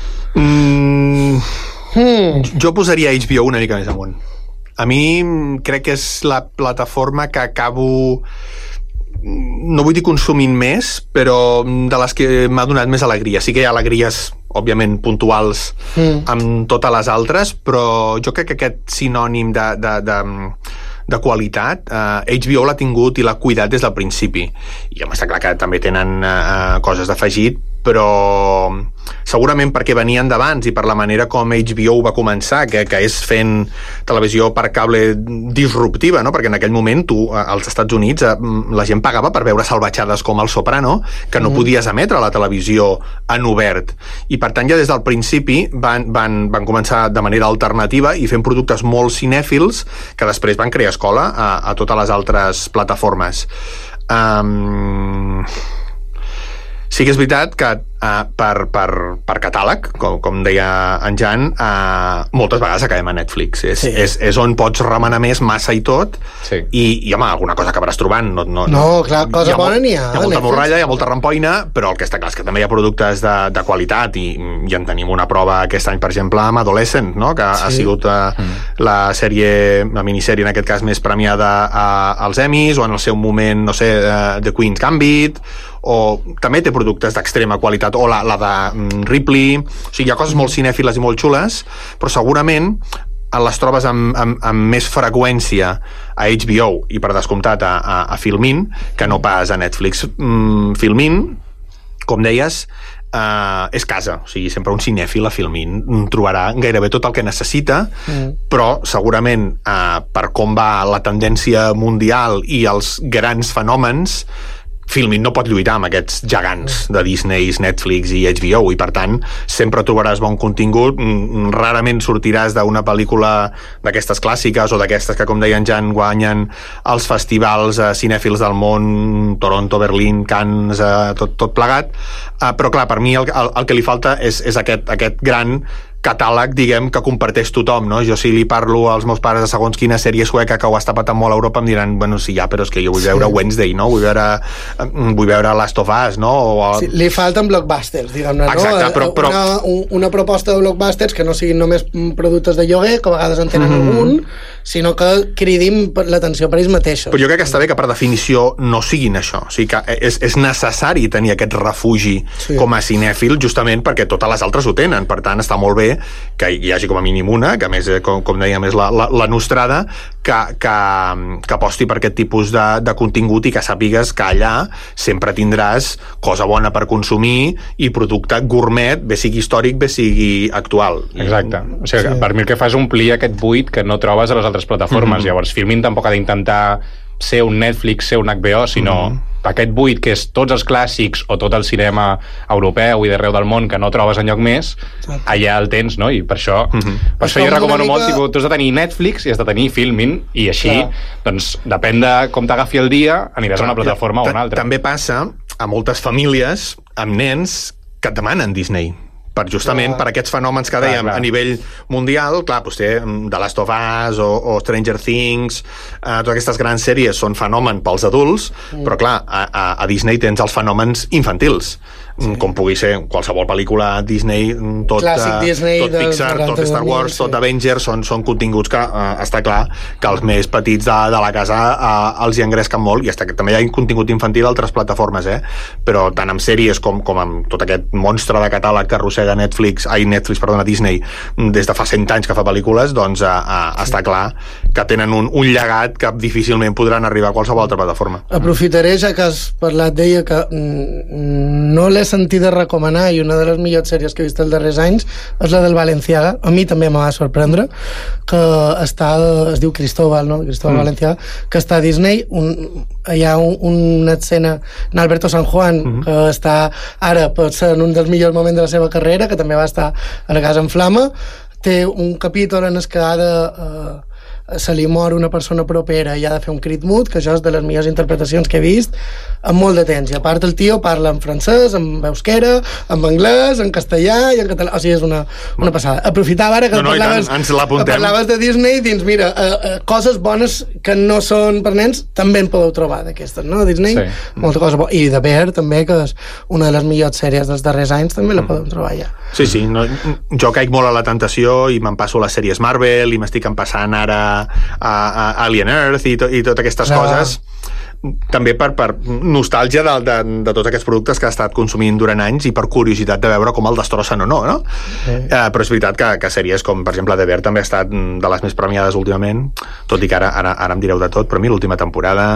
Jo posaria HBO una mica més amunt. A mi crec que és la plataforma que acabo, no vull dir consumint més, però de les que m'ha donat més alegria. Sí que hi ha alegries, òbviament, puntuals amb totes les altres, però jo crec que aquest sinònim de qualitat, HBO l'ha tingut i l'ha cuidat des del principi. I home, està clar que també tenen coses d'afegit, però segurament perquè venien d'abans i per la manera com HBO va començar, que és fent televisió per cable disruptiva, no? Perquè en aquell moment tu, als Estats Units, la gent pagava per veure salvatjades com El Soprano, que no podies emetre a la televisió en obert. I per tant ja des del principi van començar de manera alternativa i fent productes molt cinèfils que després van crear escola a totes les altres plataformes. Sí que és veritat que per catàleg, com deia en Jan, moltes vegades acabem a Netflix. És on pots remenar més massa i tot, i home, alguna cosa acabaràs trobant. No, clar, cosa bona n'hi ha. Hi ha molta morralla, hi ha molta rampoina, però el que està clar és que també hi ha productes de qualitat, i en tenim una prova aquest any, per exemple, amb Adolescent, no? Que ha sigut la minissèrie, en aquest cas, més premiada als Emmys, o en el seu moment, no sé, The Queen's Gambit, o també té productes d'extrema qualitat, o la de Ripley. O sigui, hi ha coses molt cinèfiles i molt xules, però segurament les trobes amb més freqüència a HBO i per descomptat a Filmin que no pas a Netflix. Filmin, com deies, és casa, o sigui, sempre un cinèfil a Filmin trobarà gairebé tot el que necessita, però segurament per com va la tendència mundial i els grans fenòmens, Filmin no pot lluitar amb aquests gegants de Disney, Netflix i HBO, i per tant sempre trobaràs bon contingut. Rarament sortiràs d'una pel·lícula d'aquestes clàssiques o d'aquestes que, com deien Jan, guanyen els festivals cinèfils del món, Toronto, Berlín, Cannes, tot plegat, però clar, per mi el que li falta és aquest gran catàleg, diguem, que comparteix tothom, no? Jo si li parlo als meus pares de segons quina sèrie sueca que ho està patant molt a Europa em diran, bueno, sí, ja, però és que jo vull veure Wednesday, no? Vull veure Last of Us, no? Sí, li falten blockbusters, diguem-ne, no? Exacte, però... Una proposta de blockbusters que no siguin només productes de lloguer, que a vegades en tenen algun, sinó que cridin l'atenció per ells mateixos. Però jo crec que està bé que per definició no siguin això, o sigui que és necessari tenir aquest refugi com a cinèfil, justament perquè totes les altres ho tenen, per tant està molt bé que hi hagi com a mínim una, que a més, com dèiem, és la nostrada, que aposti per aquest tipus de contingut i que sàpigues que allà sempre tindràs cosa bona per consumir i producte gourmet, bé sigui històric, bé sigui actual. Exacte. O sigui, per mi el que fa és omplir aquest buit que no trobes a les altres plataformes. Llavors, Filmin tampoc ha d'intentar ser un Netflix, ser un HBO, sinó aquest buit que és tots els clàssics o tot el cinema europeu i d'arreu del món que no trobes enlloc més, allà el tens, no? I per això, per això jo recomano molt, tu has de tenir Netflix i has de tenir Filmin, i així, doncs, depèn de com t'agafi el dia, aniràs a una plataforma o una altra. També passa a moltes famílies amb nens que et demanen Disney, justament per aquests fenòmens que dèiem a nivell mundial. Clar, doncs té The Last of Us o Stranger Things, totes aquestes grans sèries són fenomen pels adults, però clar, a Disney tens els fenòmens infantils, com pugui ser qualsevol pel·lícula Disney, tot Disney, tot Pixar, tot Star Wars, tot Avengers, són continguts que està clar que els més petits de la casa els hi engresquen molt, i també hi ha contingut infantil a altres plataformes, però tant amb sèries com amb tot aquest monstre de catàleg que arrossega Disney des de fa 100 anys que fa pel·lícules, doncs està clar que tenen un llegat que difícilment podran arribar a qualsevol altra plataforma. Aprofitaré, ja que has parlat d'ella, que no l'he sentit de recomanar, i una de les millors sèries que he vist els darrers anys és la del Balenciaga. A mi també me va sorprendre, que es diu Cristóbal, no? Cristóbal Balenciaga, que està a Disney. Hi ha una escena en Alberto San Juan, que està ara potser en un dels millors moments de la seva carrera, que també va estar a la casa en flama. Té un capítol en el que se li mor una persona propera i ha de fer un crit mut, que això és de les millors interpretacions que he vist en molt de temps, i a part el tio parla en francès, en euskera, en anglès, en castellà i en català, o sigui, és una passada. Aprofitava ara que parlaves de Disney, dins, mira, coses bones que no són per nens també en podeu trobar d'aquestes, no? Disney, molta cosa bona, i de Bear també, que és una de les millors sèries dels darrers anys, també la podem trobar ja. Sí, jo caic molt a la tentació i me'n passo les sèries Marvel i m'estic empassant ara a Alien Earth i totes aquestes coses, també per nostàlgia de tots aquests productes que ha estat consumint durant anys i per curiositat de veure com el destrossen o no? Però és veritat que sèries com, per exemple, The Bear també ha estat de les més premiades últimament, tot i que ara em direu de tot, però a mi l'última temporada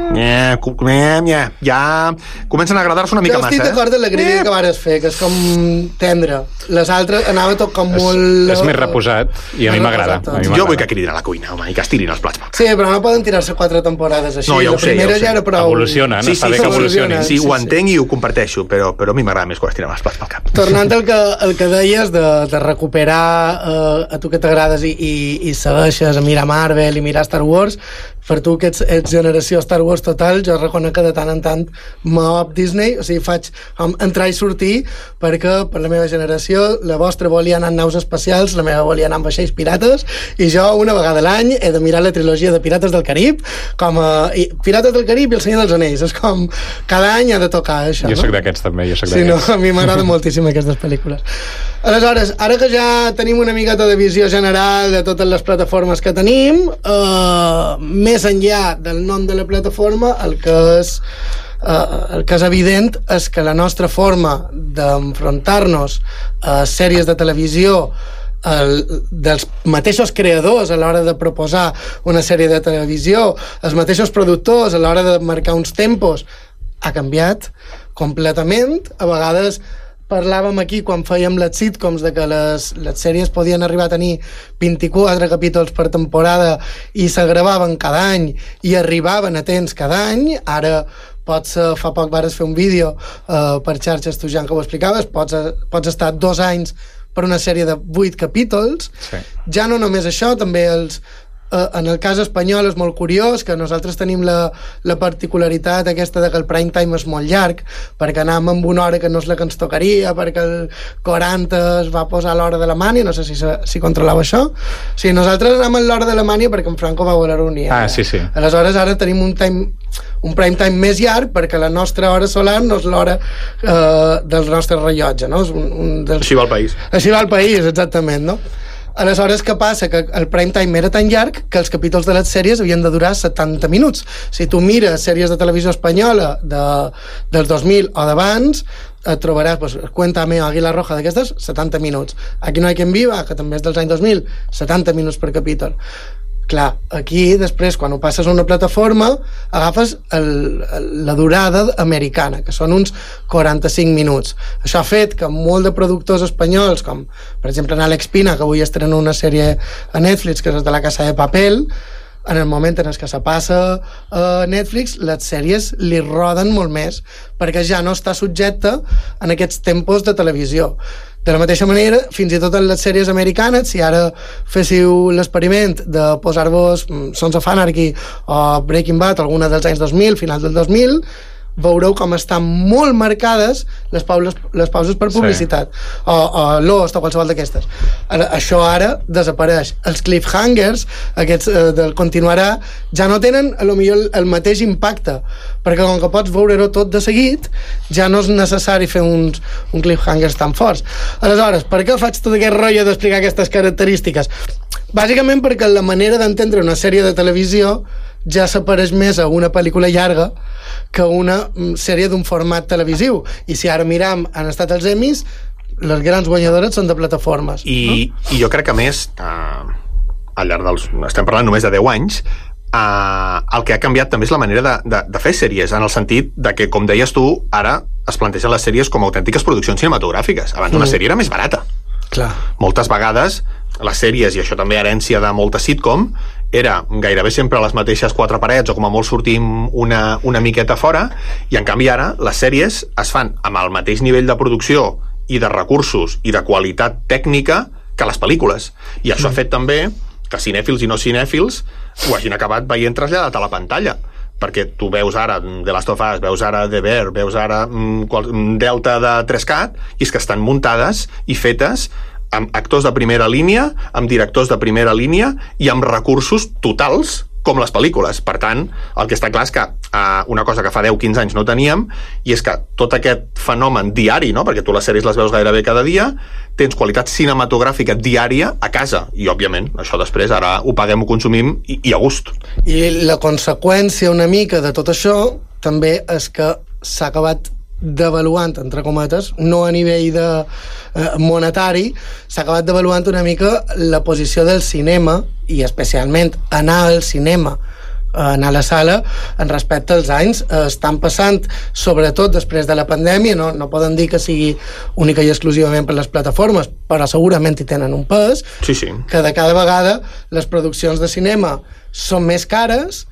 ja comencen a agradar-se una mica massa. Jo estic d'acord amb la crítica que vares fer, que és com tendre. Les altres anava tot com molt... És més reposat i a mi m'agrada. Jo vull que cridin a la cuina, home, i que estirin els plats. Sí, però no poden tirar-se 4 temporades així. No, ja ho sé. Evolucionen, està bé que evolucionin. Sí, ho entenc i ho comparteixo, però a mi m'agrada més quan es tiren els plats pel cap. Tornant al que deies de recuperar a tu que t'agrades i segueixes a mirar Marvel i mirar Star Wars, per tu que ets generació Star Wars total, jo reconec que de tant en tant m'op Disney, o sigui, faig entrar i sortir, perquè per la meva generació la vostra volia anar en naus espacials, la meva volia anar en vaixells pirates, i jo una vegada a l'any he de mirar la trilogia de Pirates del Carib, Pirates del Carib i El Senyor dels Anells, és com cada any ha de tocar això. Jo soc d'aquests també, Sí, no, a mi m'agrada moltíssim aquestes pel·lícules. Aleshores, ara que ja tenim una miqueta de visió general de totes les plataformes que tenim, més enllà del nom de la plataforma, el que és evident és que la nostra forma d'enfrontar-nos a sèries de televisió dels mateixos creadors a l'hora de proposar una sèrie de televisió, els mateixos productors a l'hora de marcar uns tempos, ha canviat completament. A vegades parlàvem aquí quan fèiem les sitcoms de que les sèries podien arribar a tenir 24 capítols per temporada i se gravaven cada any i arribaven a temps cada any. Ara fa poc vares fer un vídeo per xarxes, tu, Jan, que ho explicaves, pots estar 2 anys per una sèrie de 8 capítols. Sí. Ja no només això, també en el cas espanyol és molt curiós que nosaltres tenim la particularitat aquesta de que el prime time és molt llarg, perquè anàvem amb una hora que no és la que ens tocaria, perquè el 40 es va posar a l'hora d'Alemanya, no sé si controlava això. Sí, nosaltres anàvem a l'hora d'Alemanya perquè en Franco va voler unir. Sí. Aleshores ara tenim un prime time més llarg perquè la nostra hora solar no és l'hora del nostre rellotge, no? Així va el país. Així va el país, exactament, no? Aleshores, què passa? Que el prime time era tan llarg que els capítols de les sèries havien de durar 70 minuts. Si tu mires sèries de televisió espanyola del 2000 o d'abans, et trobaràs, pues, Cuéntame o Águila Roja d'aquestes, 70 minuts. Aquí no hi quien viva, que també és dels anys 2000, 70 minuts per capítol. Clar, aquí després quan ho passes a una plataforma agafes la durada americana, que són uns 45 minuts. Això ha fet que molt de productors espanyols, com per exemple en Àlex Pina, que avui estrena una sèrie a Netflix que és de La Casa de Papel, en el moment en què se passa a Netflix, les sèries li roden molt més, perquè ja no està subjecte en aquests tempos de televisió. De la mateixa manera, fins i tot en les sèries americanes, si ara féssiu l'experiment de posar-vos Sons of Anarchy o Breaking Bad, alguna dels anys 2000, final del 2000, veureu com estan molt marcades les pauses per publicitat, o Lost o qualsevol d'aquestes. Això ara desapareix. Els cliffhangers, aquests del continuarà, ja no tenen a lo millor el mateix impacte, perquè com que pots veure-ho tot de seguit, ja no és necessari fer un cliffhangers tan forts. Aleshores, per què faig tot aquest rotllo d'explicar aquestes característiques? Bàsicament perquè la manera d'entendre una sèrie de televisió ja s'apareix més a una pel·lícula llarga que una sèrie d'un format televisiu. I si ara miram han estat els Emmys, les grans guanyadores són de plataformes. I jo crec que a més al llarg estem parlant només de 10 anys, el que ha canviat també és la manera de fer sèries, en el sentit de que, com deies tu, ara es plantegen les sèries com autèntiques produccions cinematogràfiques. Abans una sèrie era més barata. Clar. Moltes vegades les sèries, i això també herència de molta sitcom, era gairebé sempre a les mateixes 4 parets o com a molt sortim una miqueta fora, i en canvi ara les sèries es fan amb el mateix nivell de producció i de recursos i de qualitat tècnica que les pel·lícules. I això ha fet també que cinèfils i no cinèfils ho hagin acabat veient traslladat a la pantalla, perquè tu veus ara The Last of Us, veus ara The Bear, veus ara Delta de 3CAT, i és que estan muntades i fetes amb actors de primera línia, amb directors de primera línia i amb recursos totals com les pel·lícules. Per tant, el que està clar és que una cosa que fa 10-15 anys no teníem, i és que tot aquest fenomen diari, no? Perquè tu les sèries les veus gairebé cada dia, tens qualitat cinematogràfica diària a casa, i òbviament això després ara ho paguem, ho consumim i a gust. I la conseqüència una mica de tot això també és que s'ha acabat devaluant, entre cometes, no a nivell monetari, s'ha acabat devaluant una mica la posició del cinema, i especialment anar al cinema, anar a la sala, en respecte als anys. Estan passant, sobretot després de la pandèmia, no poden dir que sigui única i exclusivament per les plataformes, però segurament hi tenen un pes, sí. Que de cada vegada les produccions de cinema són més cares,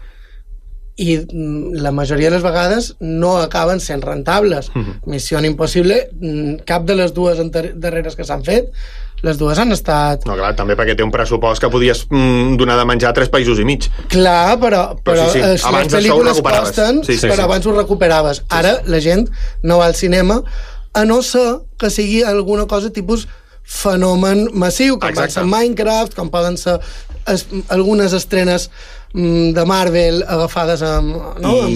i la majoria de les vegades no acaben sent rentables. Missió Impossible, cap de les dues darreres que s'han fet, les dues han estat... No, clar, també perquè té un pressupost que podies donar de menjar a 3 països i mig. Clar, però sí. Si les pel·lícules costen, però abans ho recuperaves. Ara la gent no va al cinema, a no ser que sigui alguna cosa tipus fenomen massiu, com poden ser Minecraft, com poden ser algunes estrenes de Marvel agafades amb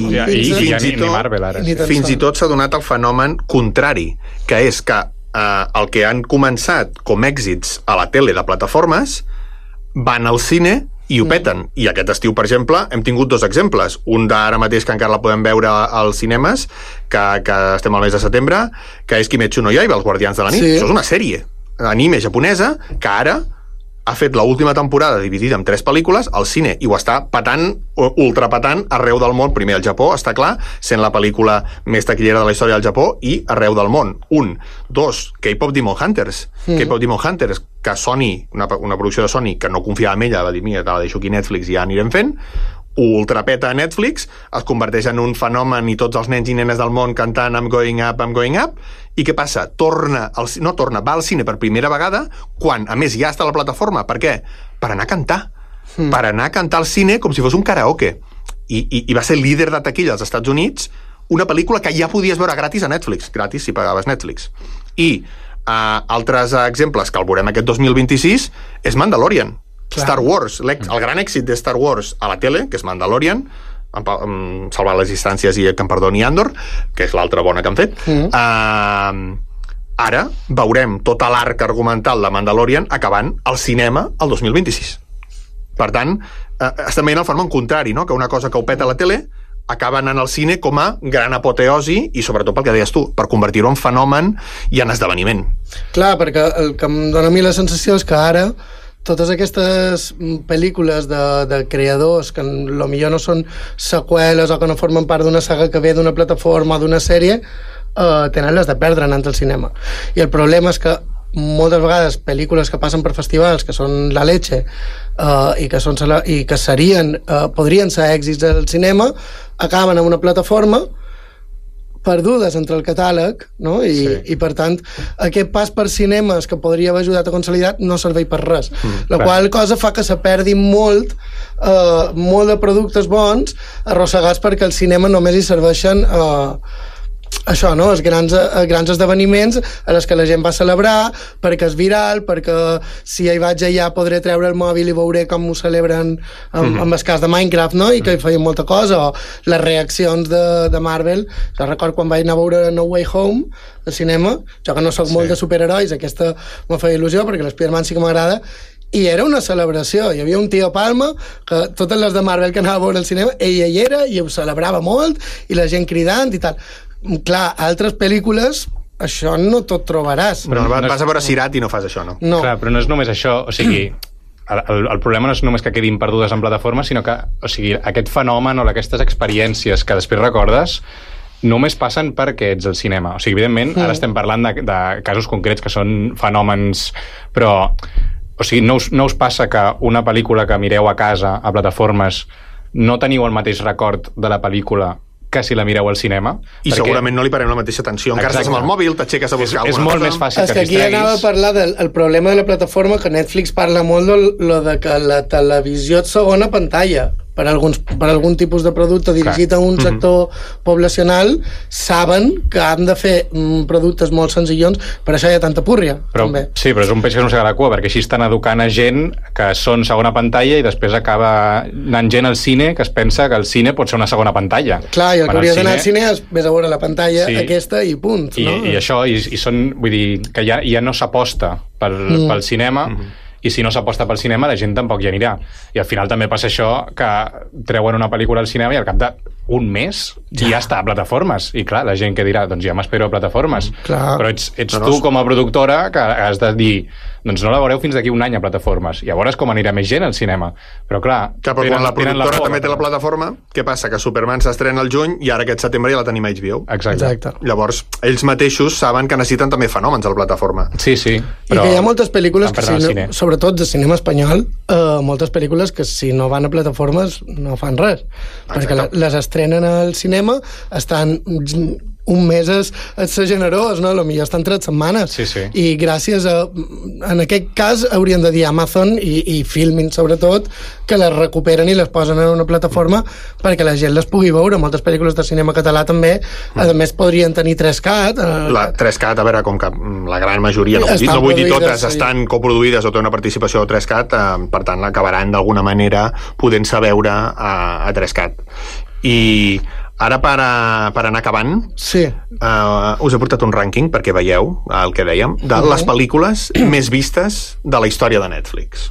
fins i tot s'ha donat el fenomen contrari, que és que el que han començat com èxits a la tele de plataformes van al cine i ho peten. I aquest estiu, per exemple, hem tingut 2 exemples. Un d'ara mateix, que encara la podem veure als cinemes, que estem al mes de setembre, que és Kimetsu no Yaiba, Els Guardians de la Nit. Això és una sèrie anime japonesa que ara ha fet l'última temporada dividida en 3 pel·lícules al cine i ho està patant, ultrapatant arreu del món. Primer al Japó, està clar, sent la pel·lícula més taquillera de la història del Japó, i arreu del món. 1. 2. K-pop Demon Hunters. K-pop Demon Hunters, que Sony, una producció de Sony que no confiava en ella, va dir, mira, te la deixo aquí a Netflix i ja anirem fent, ultrapeta a Netflix, es converteix en un fenomen i tots els nens i nenes del món cantant I'm going up, i què passa? Va al cine per primera vegada quan, a més, ja està a la plataforma. Per què? Per anar a cantar. Per anar a cantar al cine com si fos un karaoke. I va ser líder de taquilla als Estats Units, una pel·lícula que ja podies veure gratis a Netflix, gratis si pagaves Netflix. I altres exemples que el veurem aquest 2026 és Mandalorian. Star Wars, el gran èxit de Star Wars a la tele, que és Mandalorian, salvant les distàncies i que em perdoni Andor, que és l'altra bona que han fet. Ara veurem tot l'arc argumental de Mandalorian acabant al cinema el 2026. Per tant, estem veient el fenomen contrari, no? Que una cosa que ho peta a la tele acaba anant al cine com a gran apoteosi i sobretot pel que deies tu, per convertir-ho en fenomen i en esdeveniment. Clar, perquè el que em dona a mi la sensació és que ara totes aquestes pel·lícules de creadors que potser no són seqüeles o que no formen part d'una saga que ve d'una plataforma o d'una sèrie, tenen les de perdre anant al cinema. I el problema és que moltes vegades pel·lícules que passen per festivals, que són la leche, i que podrien ser èxits al cinema, acaben en una plataforma perdudes entre el catàleg, no? I per tant, aquest pas per cinemes que podria haver ajudat a consolidar no serveix per res. La qual cosa fa que se perdi molt de productes bons arrossegats perquè al cinema només hi serveixen això, no? Els grans esdeveniments a les que la gent va celebrar perquè és viral, perquè si hi vaig allà podré treure el mòbil i veuré com ho celebren amb el cas de Minecraft, no? I que hi feien molta cosa, o les reaccions de Marvel. Jo recordo quan vaig anar a veure No Way Home al cinema, jo que no soc molt de superherois, aquesta me feia il·lusió perquè l'Spider-Man sí que m'agrada, i era una celebració. Hi havia un tio a Palma que totes les de Marvel que anava a veure al cinema, ell hi era i ho celebrava molt i la gent cridant i tal. Clar, altres pel·lícules això no tot trobaràs. Però vas a veure Sirat i no fas això, no? No. Clar, però no és només això, o sigui, el problema no és només que quedin perdudes en plataformes, sinó que, o sigui, aquest fenomen o aquestes experiències que després recordes només passen perquè ets al cinema. O sigui, evidentment, ara estem parlant de casos concrets que són fenòmens, però o sigui, no us passa que una pel·lícula que mireu a casa, a plataformes, no teniu el mateix record de la pel·lícula que si la mireu al cinema. I perquè segurament no li parem la mateixa atenció. Encara estàs amb el mòbil, t'aixeques a buscar alguna cosa. És molt més fàcil que et distreguis. Aquí anava a parlar del problema de la plataforma, que Netflix parla molt de que la televisió és segona pantalla. Per algun tipus de producte dirigit a un sector poblacional, saben que han de fer productes molt senzillons, per això hi ha tanta púrria. També. Sí, però és un peix que no s'agrada la cua, perquè així estan educant a gent que són segona pantalla i després acaba anant gent al cine que es pensa que el cine pot ser una segona pantalla. Clar, i el que hauria d'anar al cine és ves a veure la pantalla aquesta i punt. I això, i són, vull dir, que ja no s'aposta pel cinema, i si no s'aposta pel cinema la gent tampoc hi anirà, i al final també passa això que treuen una pel·lícula al cinema i al cap d'un mes ja està a plataformes, i clar, la gent que dirà doncs ja m'espero a plataformes, però ets tu com a productora que has de dir doncs no la veureu fins d'aquí un any a plataformes, i llavors com anirà més gent al cinema, però clar però quan la productora també té la plataforma, què passa? Que Superman s'estrena al juny i ara aquest setembre ja la tenim a HBO. Exacte. Llavors ells mateixos saben que necessiten també fenòmens a la plataforma. Sí, però i que hi ha moltes pel·lícules que sobretot de cinema espanyol, moltes pel·lícules que si no van a plataformes no fan res. Perquè les estrenen al cinema, estan un mes és ser generós, no? Potser estan 3 setmanes. I gràcies a... En aquest cas hauríem de dir Amazon i Filmin, sobretot, que les recuperen i les posen en una plataforma perquè la gent les pugui veure. Moltes pel·lícules de cinema català també, a més, podrien tenir 3CAT. La 3CAT, a veure, com que la gran majoria, no vull dir totes, estan coproduïdes o tenen una participació a 3CAT, per tant, acabaran d'alguna manera podent-se veure a 3CAT. I ara, per anar acabant, us he portat un rànquing perquè veieu el que dèiem, de les pel·lícules més vistes de la història de Netflix.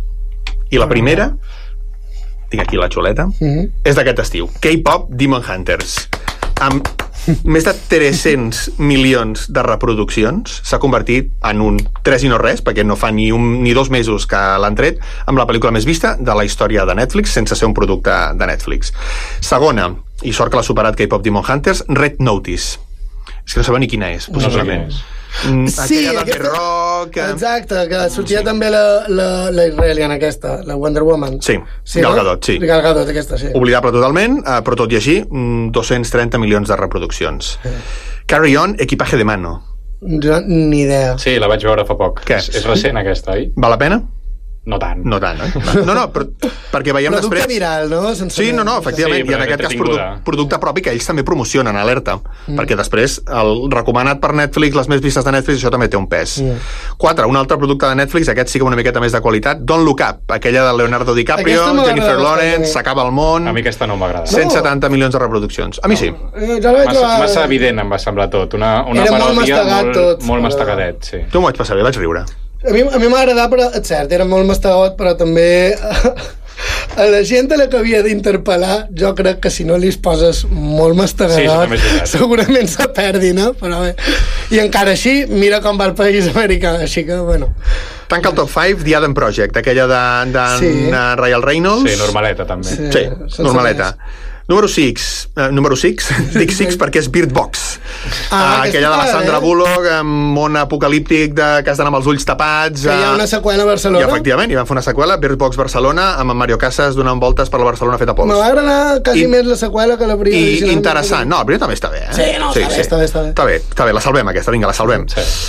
I la primera, tinc aquí la xuleta, és d'aquest estiu, K-pop Demon Hunters, amb més de 300 milions de reproduccions, s'ha convertit en un 3 i no res, perquè no fa ni 2 mesos que l'han tret, amb la pel·lícula més vista de la història de Netflix, sense ser un producte de Netflix. Segona, i sort que l'ha superat K-Pop Demon Hunters, Red Notice. És que no sabeu ni quina és, possiblement. Sí, aquella de Rock... Exacte, que sortia també la israeliana aquesta, la Wonder Woman. Sí, Gal Gadot, sí. Gal Gadot, aquesta, sí. Oblidable totalment, però tot i així, 230 milions de reproduccions. Carry On, Equipaje de Mano. Jo ni idea. Sí, la vaig veure fa poc. Què? És recent, aquesta, oi? Val la pena? No tant. No tant, eh? No, però, perquè veiem Producte després... viral, no? Sí, efectivament, sí, i en aquest cas producte propi que ells també promocionen, alerta, perquè després el recomanat per Netflix, les més vistes de Netflix, això també té un pes. 4, un altre producte de Netflix, aquest sí que una miqueta més de qualitat, Don't Look Up, aquella de Leonardo DiCaprio, Jennifer Lawrence, S'acaba el món... A mi aquesta no m'agrada. 170 milions de reproduccions. A mi sí. Massa evident em va semblar tot. Una melodia molt mastegadet, sí. Tu m'ho vaig passar bé, vaig riure. A mi m'ha agradat, però és cert, era molt mastegot, però també a la gent a la que havia d'interpel·lar, jo crec que si no li poses molt mastegadot, segurament se perdi, no? Però bé. I encara així, mira com va el país americà, així que, bueno... Tanca el top 5, The Adam Project, aquella de Ryan Reynolds. Sí, normaleta, també. Sí, normaleta. Número 6, dic 6 perquè és Bird Box. Aquella de la Sandra Bullock, amb món apocalíptic que has d'anar amb els ulls tapats. Que hi ha una seqüela a Barcelona. I efectivament, hi van fer una seqüela, Bird Box Barcelona, amb en Mario Casas donant voltes per la Barcelona feta pols. M'ha agradat quasi més la seqüela que la primera. I interessant. No, la primera també està bé, eh? Sí, està bé. Està bé, la salvem aquesta, vinga, la salvem.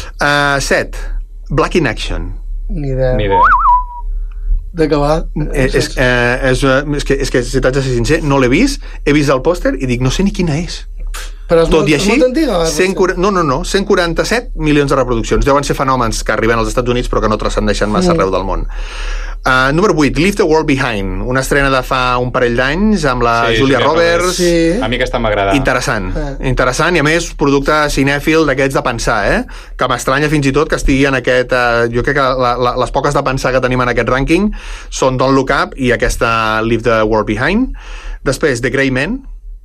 7, Black in Action. Ni idea. De què va? És que si t'haig de ser sincer, no l'he vist, he vist el pòster i dic, no sé ni quina és. Però és molt antiga? 147 milions de reproduccions. Deuen ser fenòmens que arriben als Estats Units però que no transcendeixen massa arreu del món. Número 8, Leave the World Behind, una estrena de fa un parell d'anys amb la Julia Roberts. A mi aquesta m'agrada. Interessant, i a més producte cinèfil d'aquests de pensar, que m'estranya fins i tot que estigui en aquest... Jo crec que les poques de pensar que tenim en aquest rànquing són Don't Look Up i aquesta Leave the World Behind. Després, The Grey Man.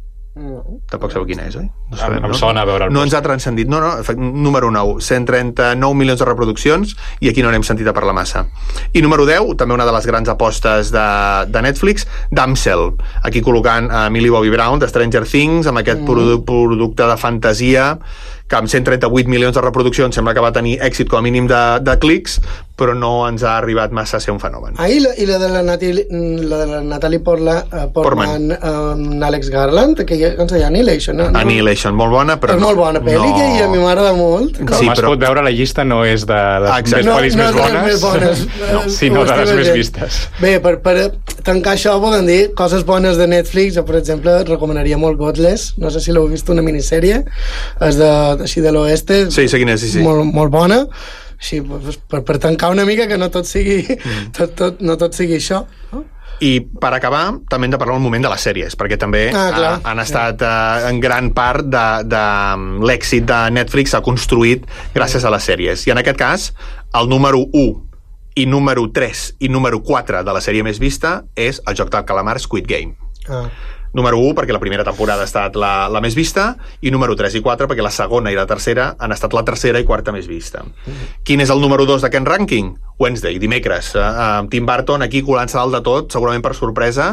Tampoc sabeu quina és, oi? Em sona veure el no ens ha transcendit. No, número 9, 139 milions de reproduccions i aquí no n'hem sentit a parlar massa. I número 10, també una de les grans apostes de Netflix, Damsel, aquí col·locant a Millie Bobby Brown de Stranger Things amb aquest producte de fantasia que amb 138 milions de reproduccions sembla que va tenir èxit com a mínim de clics, però no ens ha arribat massa a ser un fenomen. I la de la Natalie Portman amb Alex Garland, que ja ens deia Annihilation. Annihilation, molt bona, però és molt bona pel·li i a mi m'agrada molt. Com es pot veure, la llista no és de les pel·lis més bones, sinó de les més vistes. Bé, per tancar això, poden dir coses bones de Netflix. Per exemple, recomanaria molt Godless, no sé si l'heu vist, una minissèrie, és així de l'oeste, molt bona, així, per tancar una mica, que no tot sigui no tot sigui això. I per acabar, també hem de parlar un moment de les sèries, perquè també han estat en gran part de l'èxit de Netflix s'ha construït gràcies a les sèries. I en aquest cas, el número 1 i número 3 i número 4 de la sèrie més vista és el joc del calamar Squid Game. Número 1 perquè la primera temporada ha estat la més vista i número 3 i 4 perquè la segona i la tercera han estat la tercera i quarta més vista. Quin és el número 2 d'aquest rànquing? Wednesday, dimecres. Tim Burton aquí colant-se dalt de tot, segurament per sorpresa,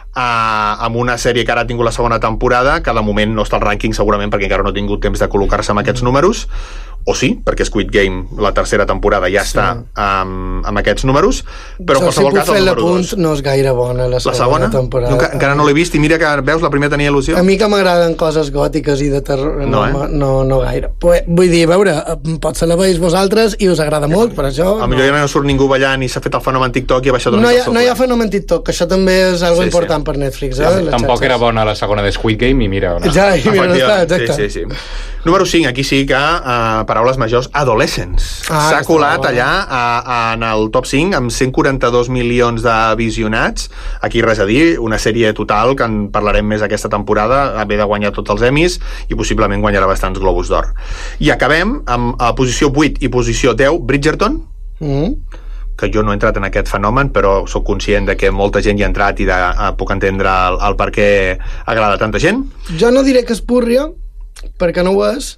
amb una sèrie que ara ha tingut la segona temporada, que de moment no està al rànquing segurament perquè encara no ha tingut temps de col·locar-se amb aquests números, o sí, perquè Squid Game, la tercera temporada ja està amb aquests números, però en qualsevol cas el número 2 no és gaire bona la segona temporada. Encara no l'he vist i mira que veus, la primera tenia il·lusió. A mi que m'agraden coses gòtiques i de terror no gaire. Vull dir, a veure, potser la veus vosaltres i us agrada molt, per això a millor ja no surt ningú ballant i s'ha fet el fenomen TikTok i ha baixat una mica. No hi ha fenomen TikTok, que això també és algo important per Netflix. Tampoc era bona la segona de Squid Game i mira on està. Sí. Número 5, aquí sí que paraules majors, Adolescents. S'ha colat allà en el top 5 amb 142 milions de visionats. Aquí res a dir, una sèrie total que en parlarem més aquesta temporada, ve de guanyar tots els Emmys i possiblement guanyarà bastants Globus d'Or. I acabem amb posició 8 i posició 10, Bridgerton, que jo no he entrat en aquest fenomen, però sóc conscient de que molta gent hi ha entrat i puc entendre el per què agrada tanta gent. Jo no diré que és púrria, perquè no ho és,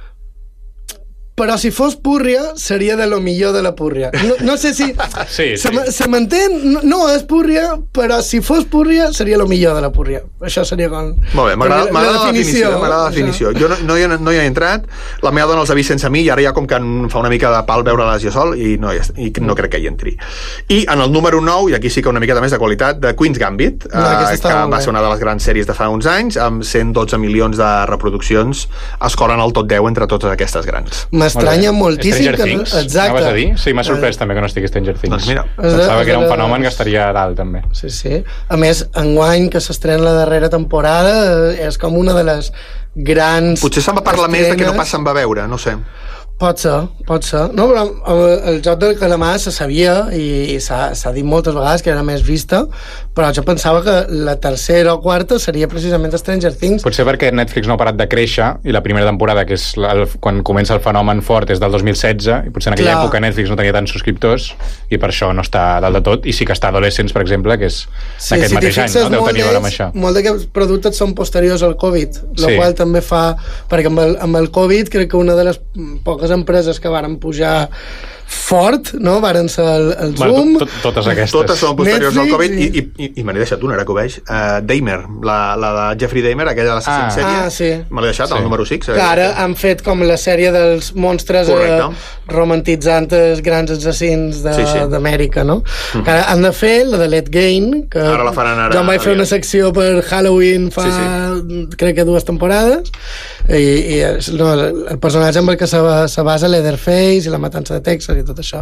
però si fos púrria seria de lo millor de la púrria. No sé si se m'entén, no és púrria, però si fos púrria seria lo millor de la púrria. Això seria com... Molt bé, m'agrada la definició. Jo no hi he entrat, la meva dona els ha vist sense mi i ara ja com que em fa una mica de pal veure-les jo sol i no crec que hi entri. I en el número 9, i aquí sí que una miqueta més de qualitat, de Queen's Gambit, que va ser una de les grans sèries de fa uns anys, amb 112 milions de reproduccions, es colen al top 10 entre totes aquestes grans. M'estranya moltíssim. Stranger Things, anaves a dir? Sí, m'ha sorprès també que no estigui Stranger Things. Doncs mira. Pensava que era un fenomen que estaria a dalt també. Sí. A més, enguany que s'estrena la darrera temporada és com una de les grans... Potser se'n va parlar més de que no pas se'n va veure, no sé. Pot ser. No, però el joc del calamar se sabia i s'ha dit moltes vegades que era més vista, però jo pensava que la tercera o quarta seria precisament Stranger Things. Potser perquè Netflix no ha parat de créixer i la primera temporada, que és quan comença el fenomen fort, és del 2016 i potser en aquella època Netflix no tenia tants subscriptors i per això no està dalt de tot, i sí que està Adolescents, per exemple, que és aquest mateix any, no? Deu tenir a veure amb això. Molt d'aquests productes són posteriors al Covid, el qual també fa... Perquè amb el Covid crec que una de les poques empreses que varen pujar fort, no? Varen ser el Zoom... Totes aquestes. Totes són posteriors al Covid i me n'he deixat una, ara que ho veig. Dahmer, la de Jeffrey Dahmer, aquella de l'assassins sèrie. Sí. Me l'he deixat, el número 6. Ara han fet com la sèrie dels monstres romantitzant els grans assassins d'Amèrica, no? Que ara han de fer la de Let Gain, que ara la faran ara. Jo em vaig fer una secció per Halloween fa crec que 2 temporades i el personatge amb el que se basa Leatherface i la matança de Texas i tot això.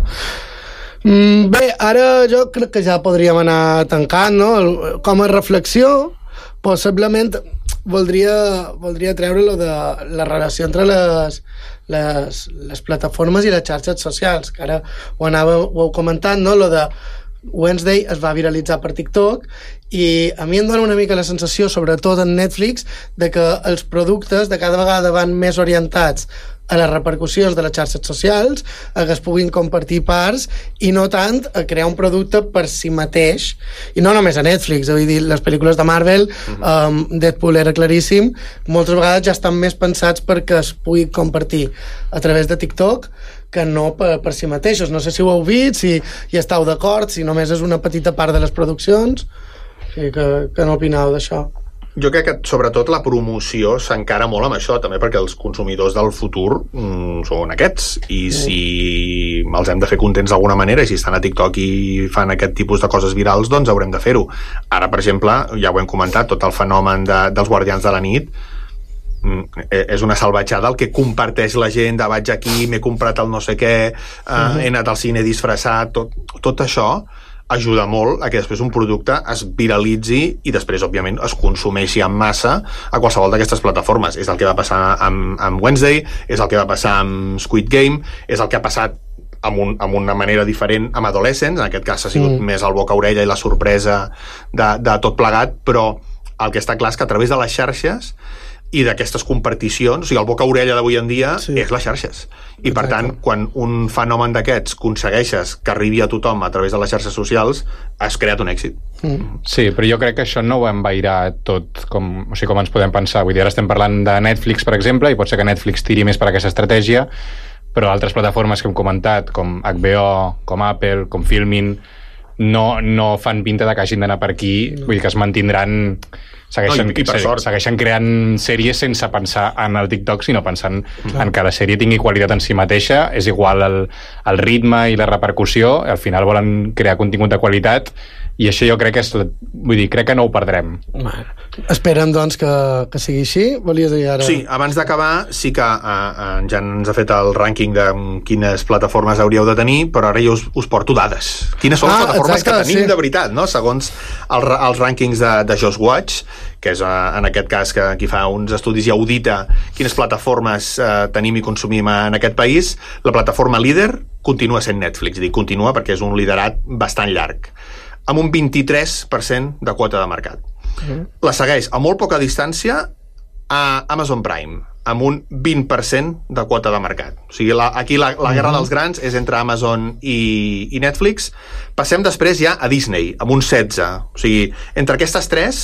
Bé, ara jo crec que ja podríem anar tancant, no? Com a reflexió, possiblement voldria treure lo de la relació entre les plataformes i les xarxes socials, que ara ho heu comentat, no? Lo de Wednesday es va viralitzar per TikTok i a mi em dona una mica la sensació, sobretot en Netflix, de que els productes de cada vegada van més orientats a les repercussions de les xarxes socials, a que es puguin compartir parts i no tant a crear un producte per si mateix, i no només a Netflix, vull dir, les pel·lícules de Marvel, Deadpool era claríssim, moltes vegades ja estan més pensats perquè es pugui compartir a través de TikTok que no per si mateixos. No sé si ho heu vist, si hi esteu d'acord, si només és una petita part de les produccions, que no opineu d'això. Jo crec que sobretot la promoció s'encara molt amb això, també perquè els consumidors del futur són aquests, i si els hem de fer contents d'alguna manera, i si estan a TikTok i fan aquest tipus de coses virals, doncs haurem de fer-ho. Ara, per exemple, ja ho hem comentat, tot el fenomen dels Guardians de la Nit és una salvatjada el que comparteix la gent de vaig aquí, m'he comprat el no sé què, he anat al cine disfressat, tot això ajuda molt a que després un producte es viralitzi i després, òbviament, es consumeixi en massa a qualsevol d'aquestes plataformes. És el que va passar amb Wednesday, és el que va passar amb Squid Game, és el que ha passat amb una manera diferent amb Adolescents, en aquest cas ha sigut més el boca-orella i la sorpresa de tot plegat, però el que està clar és que a través de les xarxes i d'aquestes comparticions, o sigui, el boca-orella d'avui en dia és les xarxes. I per tant, quan un fenomen d'aquests aconsegueixes que arribi a tothom a través de les xarxes socials, has creat un èxit. Sí, però jo crec que això no ho envairà tot com ens podem pensar. Vull dir, ara estem parlant de Netflix, per exemple, i pot ser que Netflix tiri més per aquesta estratègia, però altres plataformes que hem comentat, com HBO, com Apple, com Filmin, no fan pinta de que hagin d'anar per aquí, vull dir que es mantindran... Segueixen creant sèries sense pensar en el TikTok, sinó pensant en que la sèrie tingui qualitat en si mateixa, és igual el ritme i la repercussió, al final volen crear contingut de qualitat, i això jo crec que crec que no ho perdrem. Esperem, doncs, que sigui així. Volies dir ara... Sí, abans d'acabar, sí que ja ens ha fet el rànquing de quines plataformes hauríeu de tenir, però ara jo us porto dades. Quines són les plataformes que tenim de veritat, no? Segons els rànquings de Just Watch, que és en aquest cas que qui fa uns estudis i audita quines plataformes tenim i consumim en aquest país, la plataforma líder continua sent Netflix, dic continua perquè és un liderat bastant llarg, amb un 23% de quota de mercat. La segueix a molt poca distància a Amazon Prime, amb un 20% de quota de mercat. O sigui, aquí la guerra dels grans és entre Amazon i Netflix. Passem després ja a Disney, amb un 16%. O sigui, entre aquestes tres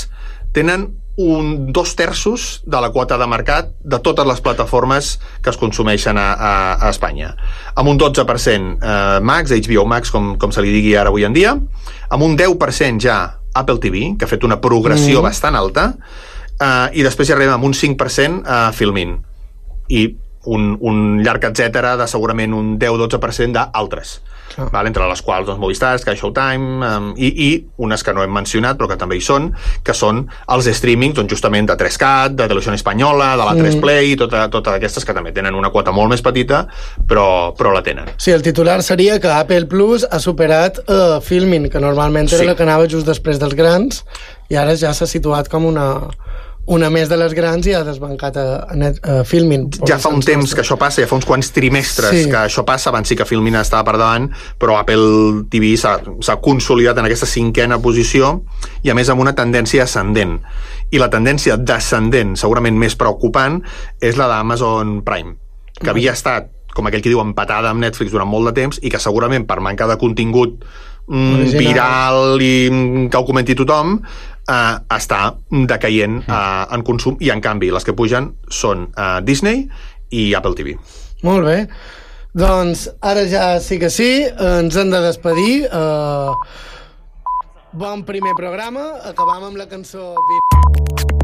tenen 2/3 de la quota de mercat de totes les plataformes que es consumeixen a Espanya. Amb un 12% Max, HBO Max, com se li digui ara avui en dia, amb un 10% ja Apple TV, que ha fet una progressió bastant alta, i després ja arribem amb un 5% a Filmin. I un llarg etcètera de segurament un 10-12% d'altres, entre les quals Movistar, Sky Showtime i unes que no hem mencionat però que també hi són, que són els streamings justament de 3Cat, de Televisió Espanyola, de la 3Play, totes aquestes que també tenen una quota molt més petita però la tenen. Sí, el titular seria que Apple Plus ha superat Filmin, que normalment era la que anava just després dels grans, i ara ja s'ha situat com una més de les grans i ha desbancat a Filmin. Ja fa un temps que això passa, ja fa uns quants trimestres que això passa, abans sí que Filmin estava per davant, però Apple TV s'ha consolidat en aquesta 5a posició i a més amb una tendència ascendent. I la tendència descendent, segurament més preocupant, és la d'Amazon Prime, que havia estat, com aquell que diu, empatada amb Netflix durant molt de temps i que segurament per manca de contingut viral i que ho comenti tothom està decaient en consum, i en canvi les que pugen són Disney i Apple TV. Molt bé, doncs ara ja sí que sí, ens hem de despedir. Bon primer programa, acabam amb la cançó